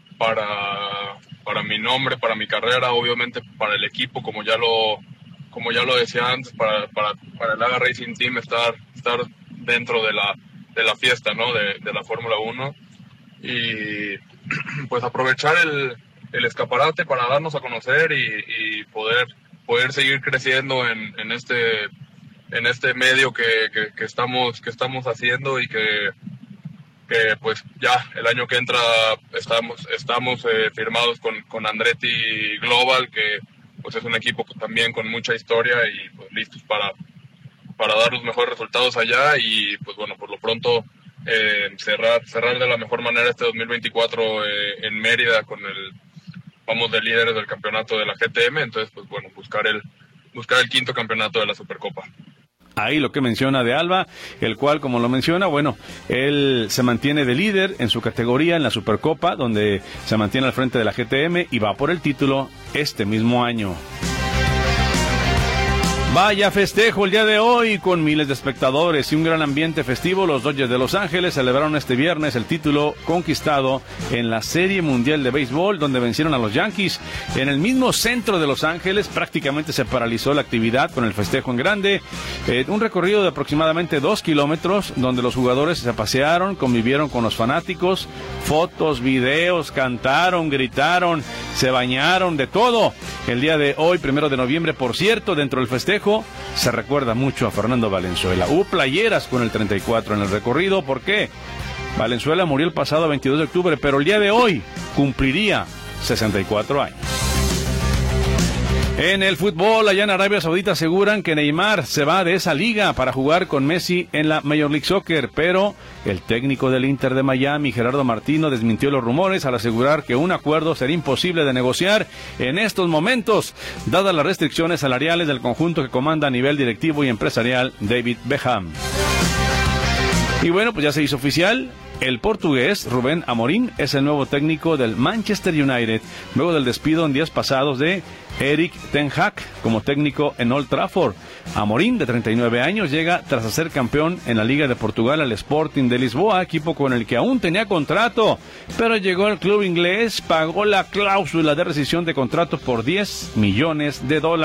mi nombre, para mi carrera, obviamente para el equipo, como ya lo decía antes, para el AGA Racing Team estar dentro de la fiesta, ¿no? de la Fórmula 1 y pues aprovechar el escaparate para darnos a conocer y poder seguir creciendo en este medio que estamos haciendo y que pues ya el año que entra estamos firmados con Andretti Global, que pues es un equipo también con mucha historia y pues listos para dar los mejores resultados allá y pues bueno, por lo pronto cerrar de la mejor manera este 2024 en Mérida vamos de líderes del campeonato de la GTM, entonces pues bueno, buscar el quinto campeonato de la Supercopa. Ahí lo que menciona de Alba, el cual, como lo menciona, bueno, él se mantiene de líder en su categoría en la Supercopa, donde se mantiene al frente de la GTM y va por el título este mismo año. Vaya festejo el día de hoy con miles de espectadores y un gran ambiente festivo. Los Dodgers de Los Ángeles celebraron este viernes el título conquistado en la Serie Mundial de Béisbol, donde vencieron a los Yankees. En el mismo centro de Los Ángeles prácticamente se paralizó la actividad con el festejo en grande. Un recorrido de aproximadamente 2 kilómetros, donde los jugadores se pasearon, convivieron con los fanáticos, fotos, videos, cantaron, gritaron, se bañaron, de todo. El día de hoy, 1 de noviembre, por cierto, dentro del festejo, se recuerda mucho a Fernando Valenzuela. Hubo playeras con el 34 en el recorrido. ¿Por qué? Valenzuela murió el pasado 22 de octubre, pero el día de hoy cumpliría 64 años. En el fútbol, allá en Arabia Saudita aseguran que Neymar se va de esa liga para jugar con Messi en la Major League Soccer, pero el técnico del Inter de Miami, Gerardo Martino, desmintió los rumores al asegurar que un acuerdo será imposible de negociar en estos momentos, dadas las restricciones salariales del conjunto que comanda a nivel directivo y empresarial David Beckham. Y bueno, pues ya se hizo oficial. El portugués Rubén Amorim es el nuevo técnico del Manchester United, luego del despido en días pasados de Erik ten Hag como técnico en Old Trafford. Amorim, de 39 años, llega tras ser campeón en la Liga de Portugal al Sporting de Lisboa, equipo con el que aún tenía contrato, pero llegó al club inglés, pagó la cláusula de rescisión de contrato por $10 millones.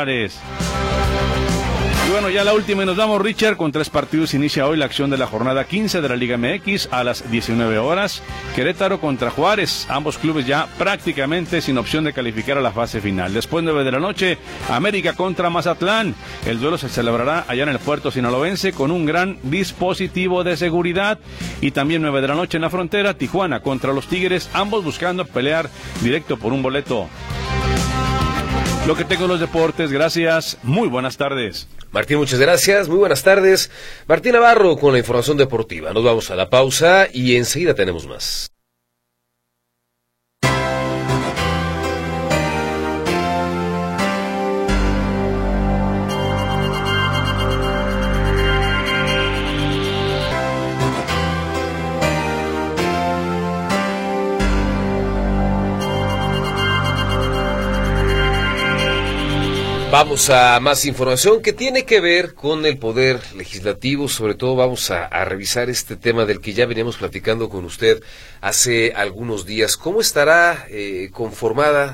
Y bueno, ya la última y nos vamos, Richard. Con 3 partidos inicia hoy la acción de la jornada 15 de la Liga MX a las 19 horas. Querétaro contra Juárez, ambos clubes ya prácticamente sin opción de calificar a la fase final. Después, 9 de la noche, América contra Mazatlán. El duelo se celebrará allá en el puerto sinaloense con un gran dispositivo de seguridad. Y también 9 de la noche en la frontera, Tijuana contra los Tigres, ambos buscando pelear directo por un boleto. Lo que tengo en los deportes, gracias, muy buenas tardes. Martín, muchas gracias, muy buenas tardes. Martín Navarro con la información deportiva. Nos vamos a la pausa y enseguida tenemos más. Vamos a más información que tiene que ver con el poder legislativo. Sobre todo vamos a revisar este tema del que ya veníamos platicando con usted hace algunos días. ¿Cómo estará conformado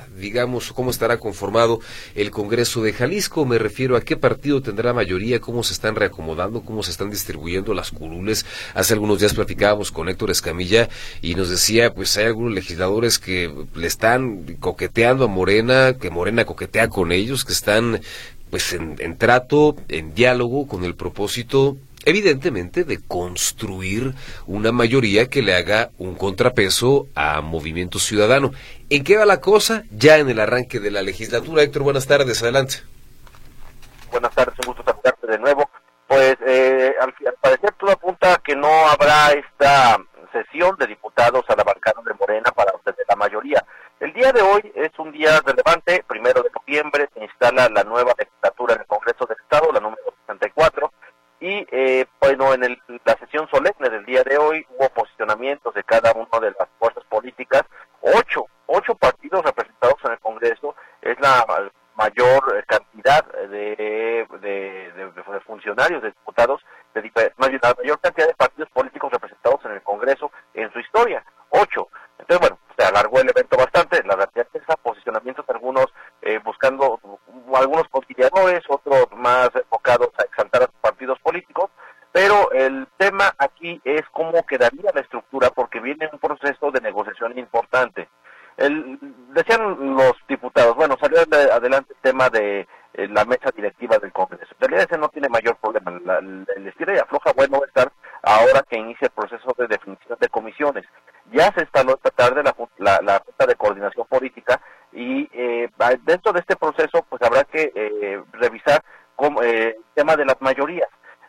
el Congreso de Jalisco? Me refiero a qué partido tendrá mayoría, cómo se están reacomodando, cómo se están distribuyendo las curules. Hace algunos días platicábamos con Héctor Escamilla y nos decía, pues hay algunos legisladores que le están coqueteando a Morena, que Morena coquetea con ellos, que están pues en trato, en diálogo con el propósito evidentemente de construir una mayoría que le haga un contrapeso a Movimiento Ciudadano. ¿En qué va la cosa? Ya en el arranque de la legislatura. Héctor, buenas tardes, adelante. Buenas tardes, un gusto saludarte de nuevo. Pues al parecer todo apunta a que no habrá esta sesión de diputados a la bancada de Morena para obtener la mayoría. El día de hoy es un día relevante. 1 de noviembre se instala la nueva legislatura en el Congreso del Estado, la número 64, y bueno, en la sesión solemne del día de hoy hubo posicionamientos de cada una de las fuerzas políticas. 8 partidos representados en el Congreso, es la mayor cantidad de funcionarios, de diputados, la mayor cantidad de partidos políticos representados en el Congreso en su historia, 8. Entonces, bueno, se alargó el evento bastante. La realidad es que posicionamientos, algunos buscando, algunos conciliadores, otros más enfocados a exaltar a sus partidos políticos, pero el tema aquí es cómo quedaría la estructura, porque viene un proceso de negociación importante. Decían los diputados, bueno, salió adelante el tema de la mesa directiva del Congreso. En realidad ese no tiene mayor problema. El estira y afloja bueno va a estar ahora que inicia el proceso de definición de comisiones. Ya se instaló esta tarde la Junta de Coordinación Política y dentro de este proceso pues habrá que revisar el tema de las mayorías. Hace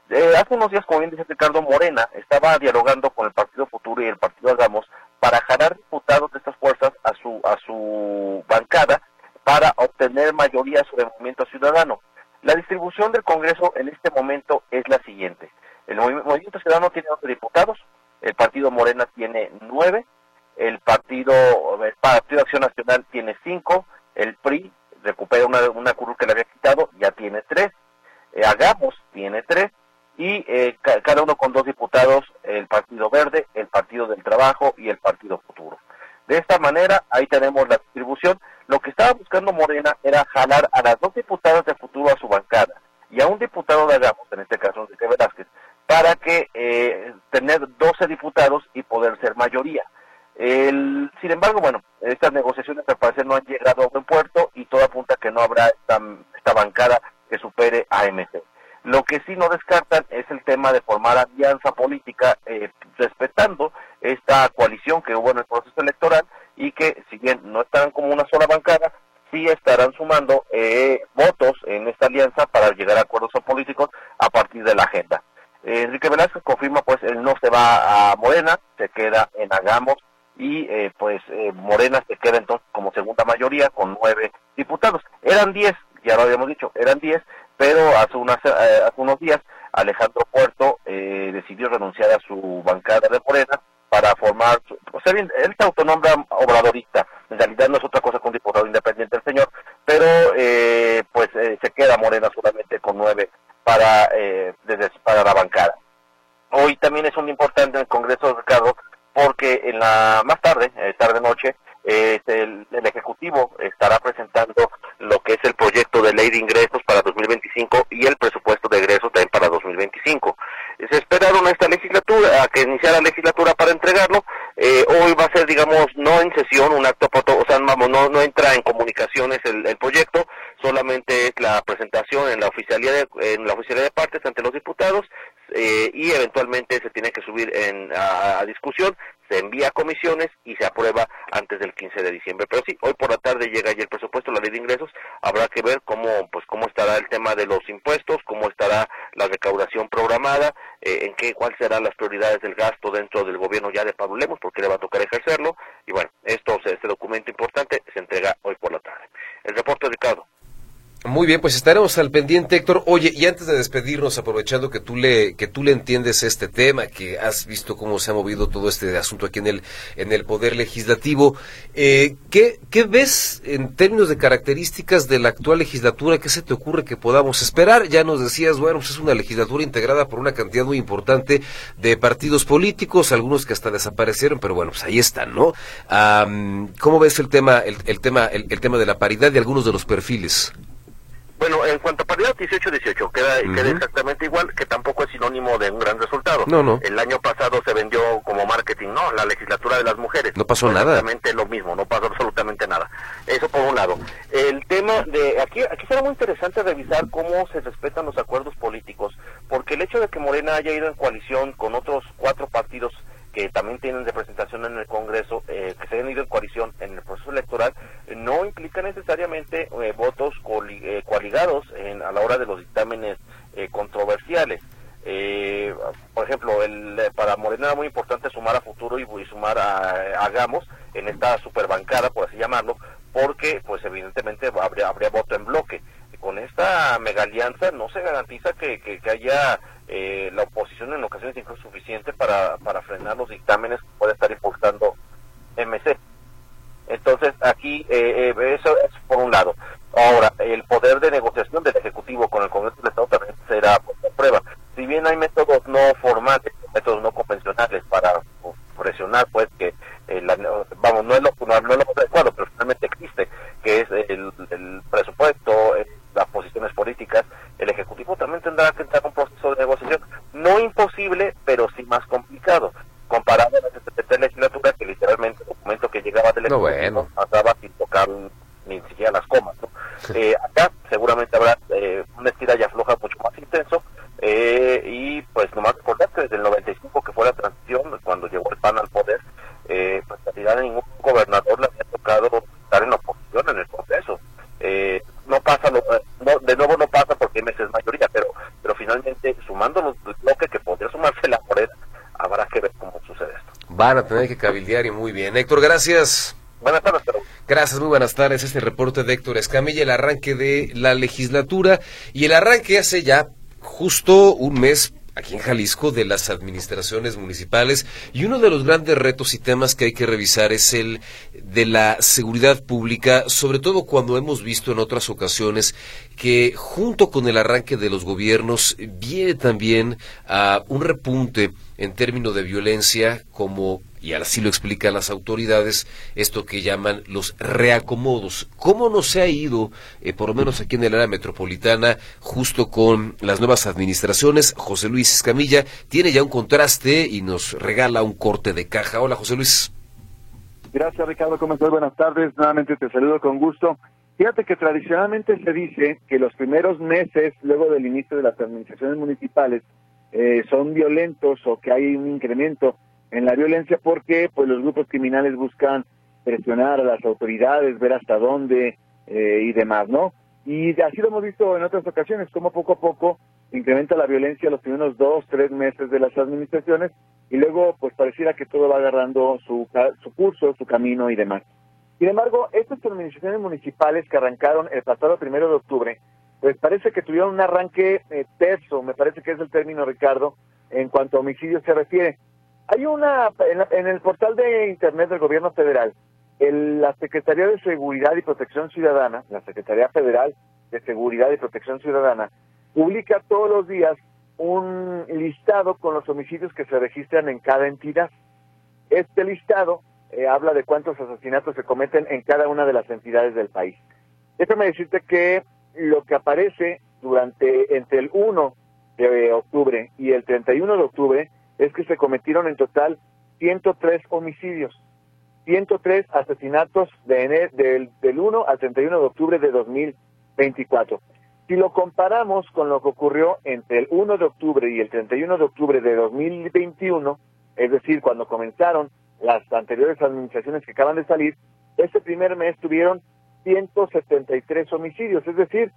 hace unos días, como bien dice Ricardo, Morena estaba dialogando con el Partido Futuro y el Partido Hagamos para jalar diputados de estas fuerzas a su bancada para obtener mayoría sobre el Movimiento Ciudadano. La distribución del Congreso en este momento es la siguiente. El Movimiento Ciudadano tiene 11 diputados, el Partido Morena tiene 9, el Partido Acción Nacional tiene 5, el PRI recupera una curul que le había quitado, ya tiene 3, Hagamos tiene 3, y cada uno con 2 diputados, el Partido Verde, el Partido del Trabajo y el Partido Futuro. De esta manera, ahí tenemos la distribución. Lo que estaba buscando Morena era jalar a las 2 diputadas de Futuro a su bancada y a un diputado de Hagamos, en este caso Enrique Velázquez, para que tener 12 diputados y poder ser mayoría. Sin embargo, bueno, estas negociaciones al parecer no han llegado a buen puerto y todo apunta a que no habrá esta bancada que supere a MC. Lo que sí no descartan es el tema de formar alianza política respetando esta coalición que hubo en el proceso electoral y que, si bien no estarán como una sola bancada, sí estarán sumando votos en esta alianza para llegar a acuerdos políticos a partir de la agenda. Enrique Velázquez confirma, pues, él no se va a Morena, se queda en Hagamos y, Morena se queda entonces como segunda mayoría con 9 diputados. Eran 10, ya lo habíamos dicho, eran 10, pero hace unos días Alejandro Puerto decidió renunciar a su bancada de Morena para formar, él se autonombra obradorista, en realidad no es otra cosa que un diputado independiente el señor, pero se queda Morena solamente con 9 para la bancada. Hoy también es un importante en el Congreso, Ricardo, porque en la más tarde noche, el Ejecutivo estará presentando lo que es el proyecto de ley de ingresos para 2025 y el presupuesto de egresos también para 2025. Se esperaron a esta legislatura, a que iniciara la legislatura para entregarlo. Hoy va a ser, digamos, no en sesión, un acto, no entra en comunicaciones el proyecto, solamente es la presentación en la oficialía de partes ante los diputados, y eventualmente se tiene que subir a discusión, se envía a comisiones y se aprueba antes del 15 de diciembre. Pero sí, hoy por la tarde llega ya el presupuesto, la ley de ingresos. Habrá que ver cómo estará el tema de los impuestos, cómo estará la recaudación programada, cuáles serán las prioridades del gasto dentro del gobierno ya de Pablo Lemos, porque le va a tocar ejercerlo. Y bueno, este documento importante se entrega hoy por la tarde. El reporte, Ricardo. Muy bien, pues estaremos al pendiente, Héctor. Oye, y antes de despedirnos, aprovechando que tú le entiendes este tema, que has visto cómo se ha movido todo este asunto aquí en el Poder Legislativo, ¿qué ves en términos de características de la actual legislatura? ¿Qué se te ocurre que podamos esperar? Ya nos decías, bueno, pues es una legislatura integrada por una cantidad muy importante de partidos políticos, algunos que hasta desaparecieron, pero bueno, pues ahí están, ¿no? ¿Cómo ves el tema de la paridad de algunos de los perfiles? Bueno, en cuanto a paridad 18-18, queda exactamente igual, que tampoco es sinónimo de un gran resultado. No. El año pasado se vendió como marketing, ¿no? La legislatura de las mujeres. No pasó nada. Exactamente lo mismo, no pasó absolutamente nada. Eso por un lado. El tema de... Aquí será muy interesante revisar cómo se respetan los acuerdos políticos, porque el hecho de que Morena haya ido en coalición con otros 4 partidos que también tienen representación en el Congreso, que se hayan ido en coalición en el proceso electoral, no implica necesariamente votos coaligados a la hora de los dictámenes controversiales. Por ejemplo, para Morena era muy importante sumar a Futuro y sumar a Hagamos en esta superbancada, por así llamarlo, porque pues evidentemente habría voto en bloque. Con esta mega alianza no se garantiza que haya la oposición en ocasiones incluso suficiente para frenar los dictámenes que puede estar impulsando MC. Entonces aquí eso es por un lado. Ahora, el poder de negociación del Ejecutivo con el Congreso del Estado también será puesto a prueba. Si bien hay métodos no formales, métodos no convencionales para presionar, pues que no es lo adecuado, pero finalmente existe, que es el presupuesto, las posiciones políticas. El Ejecutivo también tendrá que entrar en un proceso de negociación, no imposible, pero sí más complicado, comparado a la legislatura, que literalmente el documento que llegaba del Ejecutivo pasaba sin tocar ni siquiera las comas, ¿no? Acá seguramente habrá una estira y afloja mucho más intenso, y pues nomás recordar que desde el 95, que fue la transición, cuando llegó el PAN al poder, pues en realidad ningún gobernador le había tocado estar en oposición en el Congreso. No pasa, de nuevo no pasa porque MS es mayoría, pero finalmente sumando los bloques Van a tener que cabildear y muy bien. Héctor, gracias. Buenas tardes, Pedro. Gracias, muy buenas tardes. Este reporte de Héctor Escamilla, el arranque de la legislatura y el arranque hace ya justo un mes aquí en Jalisco de las administraciones municipales, y uno de los grandes retos y temas que hay que revisar es el de la seguridad pública, sobre todo cuando hemos visto en otras ocasiones que junto con el arranque de los gobiernos viene también un repunte en términos de violencia, como, y así lo explican las autoridades, esto que llaman los reacomodos. ¿Cómo nos ha ido, por lo menos aquí en el área metropolitana, justo con las nuevas administraciones? José Luis Escamilla tiene ya un contraste y nos regala un corte de caja. Hola, José Luis. Gracias, Ricardo. ¿Cómo estás? Buenas tardes. Nuevamente te saludo con gusto. Fíjate que tradicionalmente se dice que los primeros meses, luego del inicio de las administraciones municipales, son violentos, o que hay un incremento en la violencia porque pues los grupos criminales buscan presionar a las autoridades, ver hasta dónde y demás, ¿no? Y así lo hemos visto en otras ocasiones, como poco a poco incrementa la violencia los primeros 2-3 meses de las administraciones, y luego pues pareciera que todo va agarrando su curso, su camino y demás. Sin embargo, estas administraciones municipales que arrancaron el pasado 1 de octubre, pues parece que tuvieron un arranque terso, me parece que es el término, Ricardo, en cuanto a homicidios se refiere. Hay en el portal de internet del gobierno federal, la Secretaría de Seguridad y Protección Ciudadana, la Secretaría Federal de Seguridad y Protección Ciudadana, publica todos los días un listado con los homicidios que se registran en cada entidad. Este listado habla de cuántos asesinatos se cometen en cada una de las entidades del país. Déjame decirte que lo que aparece entre el 1 de octubre y el 31 de octubre es que se cometieron en total 103 homicidios, 103 asesinatos del 1 al 31 de octubre de 2024. Si lo comparamos con lo que ocurrió entre el 1 de octubre y el 31 de octubre de 2021, es decir, cuando comenzaron las anteriores administraciones que acaban de salir, este primer mes tuvieron 173 homicidios, es decir,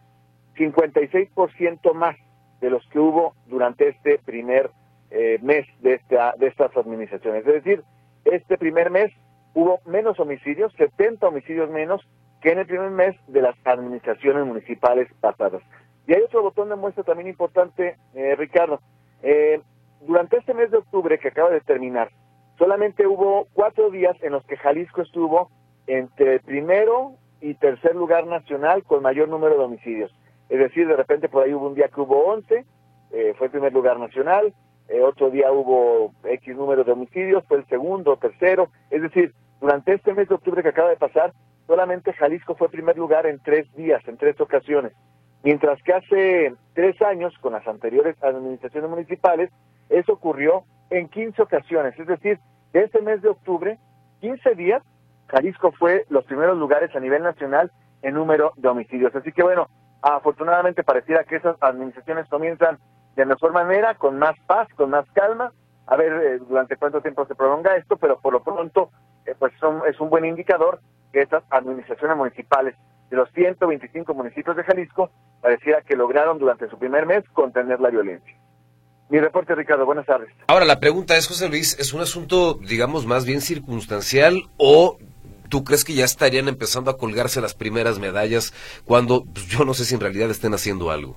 56% más de los que hubo durante este primer mes de estas administraciones. Es decir, este primer mes hubo menos homicidios, 70 homicidios menos que en el primer mes de las administraciones municipales pasadas. Y hay otro botón de muestra también importante, Ricardo. Durante este mes de octubre que acaba de terminar, solamente hubo 4 días en los que Jalisco estuvo entre el primero y tercer lugar nacional con mayor número de homicidios. Es decir, de repente por ahí hubo un día que hubo 11, fue el primer lugar nacional, otro día hubo X número de homicidios, fue el segundo, tercero. Es decir, durante este mes de octubre que acaba de pasar, solamente Jalisco fue primer lugar en 3 días, en 3 ocasiones. Mientras que hace 3 años, con las anteriores administraciones municipales, eso ocurrió en 15 ocasiones. Es decir, de este mes de octubre, 15 días, Jalisco fue los primeros lugares a nivel nacional en número de homicidios. Así que bueno, afortunadamente pareciera que esas administraciones comienzan de mejor manera, con más paz, con más calma. A ver durante cuánto tiempo se prolonga esto, pero por lo pronto pues es un buen indicador que estas administraciones municipales de los 125 municipios de Jalisco pareciera que lograron durante su primer mes contener la violencia. Mi reporte, Ricardo, buenas tardes. Ahora la pregunta es, José Luis, ¿es un asunto, digamos, más bien circunstancial, o tú crees que ya estarían empezando a colgarse las primeras medallas cuando yo no sé si en realidad estén haciendo algo?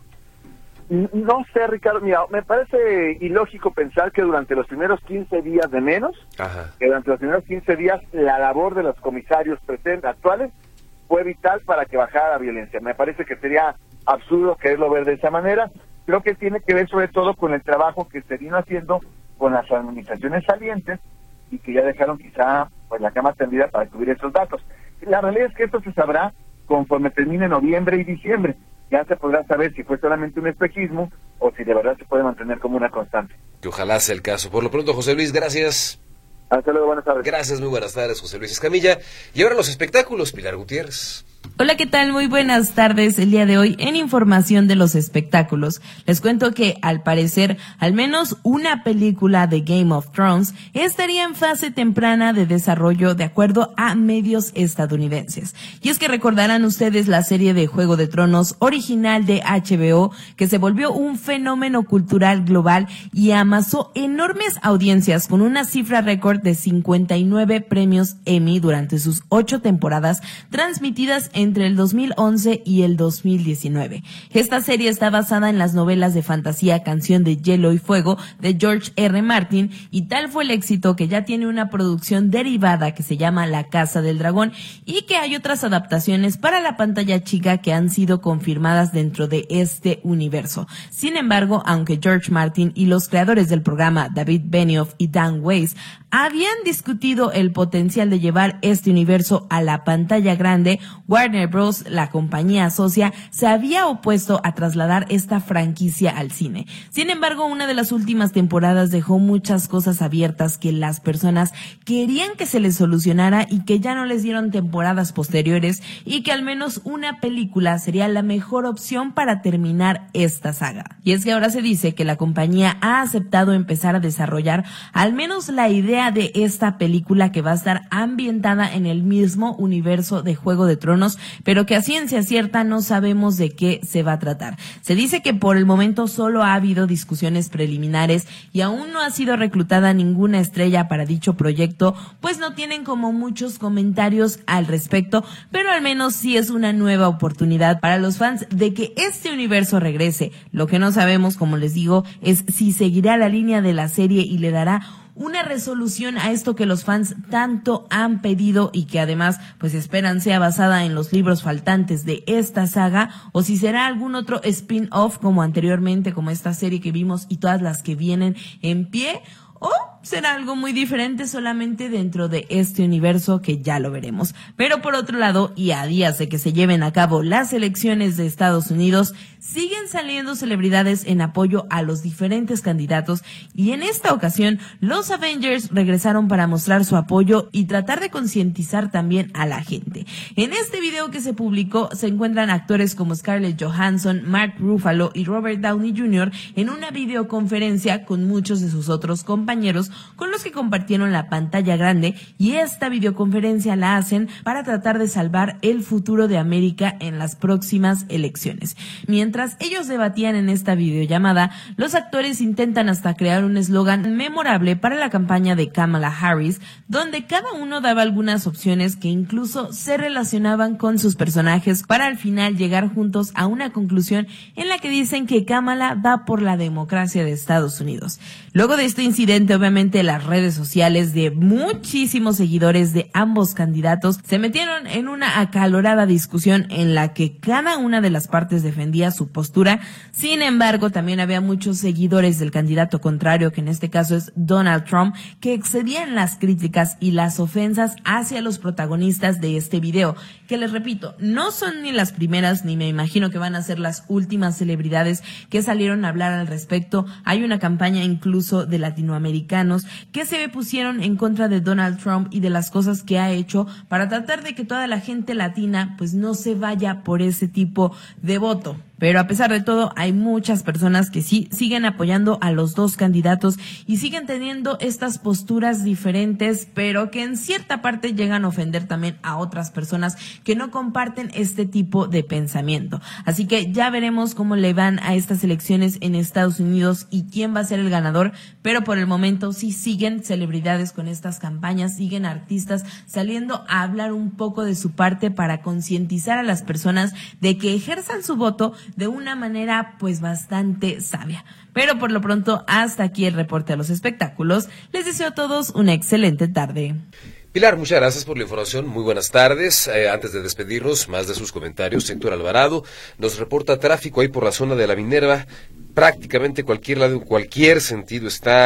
No sé, Ricardo, mira, me parece ilógico pensar que durante los primeros 15 días de menos, que durante los primeros 15 días la labor de los comisarios actuales fue vital para que bajara la violencia. Me parece que sería absurdo quererlo ver de esa manera. Creo que tiene que ver sobre todo con el trabajo que se vino haciendo con las administraciones salientes y que ya dejaron quizá pues la cama tendida para cubrir esos datos. La realidad es que esto se sabrá conforme termine noviembre y diciembre. Ya se podrá saber si fue solamente un espejismo o si de verdad se puede mantener como una constante. Que ojalá sea el caso. Por lo pronto, José Luis, gracias. Hasta luego, buenas tardes. Gracias, muy buenas tardes, José Luis Escamilla. Y ahora los espectáculos, Pilar Gutiérrez. Hola, ¿qué tal? Muy buenas tardes. El día de hoy en Información de los Espectáculos les cuento que al parecer al menos una película de Game of Thrones estaría en fase temprana de desarrollo de acuerdo a medios estadounidenses. Y es que recordarán ustedes la serie de Juego de Tronos original de HBO que se volvió un fenómeno cultural global y amasó enormes audiencias con una cifra récord de 59 premios Emmy durante sus 8 temporadas transmitidas entre el 2011 y el 2019. Esta serie está basada en las novelas de fantasía Canción de Hielo y Fuego de George R. Martin y tal fue el éxito que ya tiene una producción derivada que se llama La Casa del Dragón y que hay otras adaptaciones para la pantalla chica que han sido confirmadas dentro de este universo. Sin embargo, aunque George Martin y los creadores del programa, David Benioff y Dan Weiss, habían discutido el potencial de llevar este universo a la pantalla grande, Warner Bros., la compañía socia, se había opuesto a trasladar esta franquicia al cine. Sin embargo, una de las últimas temporadas dejó muchas cosas abiertas que las personas querían que se les solucionara y que ya no les dieron temporadas posteriores y que al menos una película sería la mejor opción para terminar esta saga. Y es que ahora se dice que la compañía ha aceptado empezar a desarrollar al menos la idea de esta película que va a estar ambientada en el mismo universo de Juego de Tronos, pero que a ciencia cierta no sabemos de qué se va a tratar. Se dice que por el momento solo ha habido discusiones preliminares y aún no ha sido reclutada ninguna estrella para dicho proyecto, pues no tienen como muchos comentarios al respecto, pero al menos sí es una nueva oportunidad para los fans de que este universo regrese. Lo que no sabemos, como les digo, es si seguirá la línea de la serie y le dará una resolución a esto que los fans tanto han pedido y que además pues esperan sea basada en los libros faltantes de esta saga, o si será algún otro spin-off como anteriormente, como esta serie que vimos y todas las que vienen en pie, o será algo muy diferente solamente dentro de este universo que ya lo veremos. Pero por otro lado, y a días de que se lleven a cabo las elecciones de Estados Unidos, siguen saliendo celebridades en apoyo a los diferentes candidatos y en esta ocasión los Avengers regresaron para mostrar su apoyo y tratar de concientizar también a la gente. En este video que se publicó se encuentran actores como Scarlett Johansson, Mark Ruffalo y Robert Downey Jr. en una videoconferencia con muchos de sus otros compañeros con los que compartieron la pantalla grande, y esta videoconferencia la hacen para tratar de salvar el futuro de América en las próximas elecciones. Mientras ellos debatían en esta videollamada, los actores intentan hasta crear un eslogan memorable para la campaña de Kamala Harris, donde cada uno daba algunas opciones que incluso se relacionaban con sus personajes para al final llegar juntos a una conclusión en la que dicen que Kamala va por la democracia de Estados Unidos. Luego de este incidente, obviamente las redes sociales de muchísimos seguidores de ambos candidatos se metieron en una acalorada discusión en la que cada una de las partes defendía su postura. Sin embargo, también había muchos seguidores del candidato contrario, que en este caso es Donald Trump, que excedían las críticas y las ofensas hacia los protagonistas de este video, que les repito, no son ni las primeras ni me imagino que van a ser las últimas celebridades que salieron a hablar al respecto. Hay una campaña incluso de latinoamericanos que se pusieron en contra de Donald Trump y de las cosas que ha hecho para tratar de que toda la gente latina pues no se vaya por ese tipo de voto. Pero a pesar de todo, hay muchas personas que sí siguen apoyando a los dos candidatos y siguen teniendo estas posturas diferentes, pero que en cierta parte llegan a ofender también a otras personas que no comparten este tipo de pensamiento. Así que ya veremos cómo le van a estas elecciones en Estados Unidos y quién va a ser el ganador, pero por el momento sí siguen celebridades con estas campañas, siguen artistas saliendo a hablar un poco de su parte para concientizar a las personas de que ejerzan su voto de una manera pues bastante sabia. Pero por lo pronto, hasta aquí el reporte a los espectáculos. Les deseo a todos una excelente tarde. Pilar, muchas gracias por la información. Muy buenas tardes. Antes de despedirnos, más de sus comentarios, Héctor Alvarado nos reporta tráfico ahí por la zona de la Minerva. Prácticamente cualquier lado, en cualquier sentido está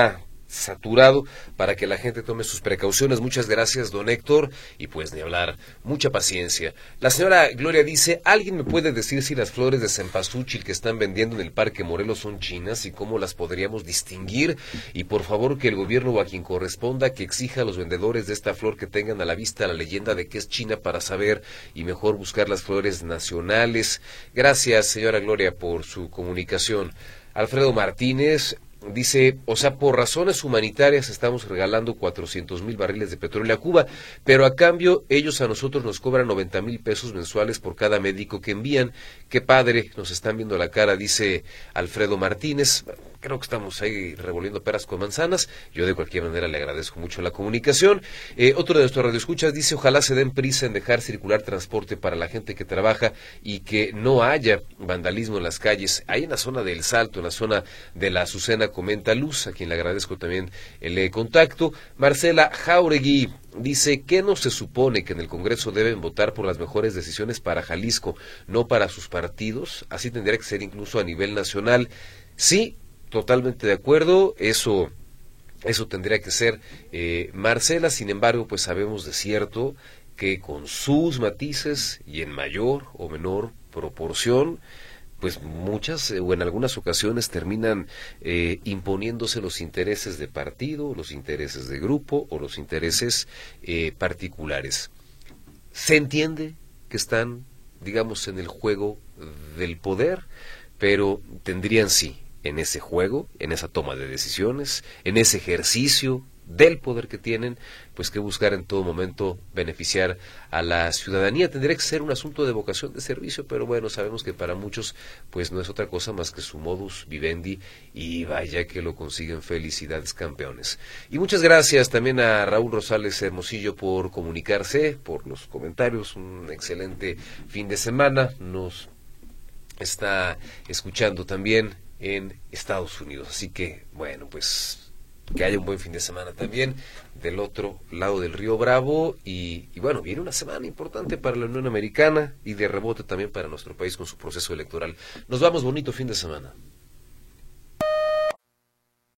saturado para que la gente tome sus precauciones. Muchas gracias, don Héctor, y pues ni hablar, mucha paciencia. La señora Gloria dice, ¿alguien me puede decir si las flores de cempasúchil que están vendiendo en el Parque Morelos son chinas y cómo las podríamos distinguir? Y por favor que el gobierno o a quien corresponda que exija a los vendedores de esta flor que tengan a la vista la leyenda de que es china para saber y mejor buscar las flores nacionales. Gracias, señora Gloria, por su comunicación. Alfredo Martínez dice, o sea, por razones humanitarias estamos regalando 400,000 barriles de petróleo a Cuba, pero a cambio ellos a nosotros nos cobran 90,000 pesos mensuales por cada médico que envían. Qué padre, nos están viendo la cara, dice Alfredo Martínez. Creo que estamos ahí revolviendo peras con manzanas. Yo de cualquier manera le agradezco mucho la comunicación. Otro de nuestros radioescuchas dice, ojalá se den prisa en dejar circular transporte para la gente que trabaja y que no haya vandalismo en las calles. Ahí en la zona del Salto, en la zona de la Azucena, comenta Luz, a quien le agradezco también el contacto. Marcela Jauregui dice, ¿qué no se supone que en el Congreso deben votar por las mejores decisiones para Jalisco, no para sus partidos? Así tendría que ser incluso a nivel nacional. Sí, totalmente de acuerdo, eso tendría que ser, Marcela. Sin embargo, pues sabemos de cierto que con sus matices y en mayor o menor proporción, pues muchas o en algunas ocasiones terminan imponiéndose los intereses de partido, los intereses de grupo o los intereses particulares. Se entiende que están, digamos, en el juego del poder, pero tendrían sí, en ese juego, en esa toma de decisiones, en ese ejercicio del poder que tienen, pues que buscar en todo momento beneficiar a la ciudadanía. Tendría que ser un asunto de vocación de servicio, pero bueno, sabemos que para muchos pues no es otra cosa más que su modus vivendi, y vaya que lo consiguen. Felicidades, campeones. Y muchas gracias también a Raúl Rosales Hermosillo por comunicarse, por los comentarios. Un excelente fin de semana. Nos está escuchando también en Estados Unidos, así que bueno, pues que haya un buen fin de semana también del otro lado del Río Bravo, y bueno, viene una semana importante para la Unión Americana y de rebote también para nuestro país con su proceso electoral. Nos vamos, bonito fin de semana.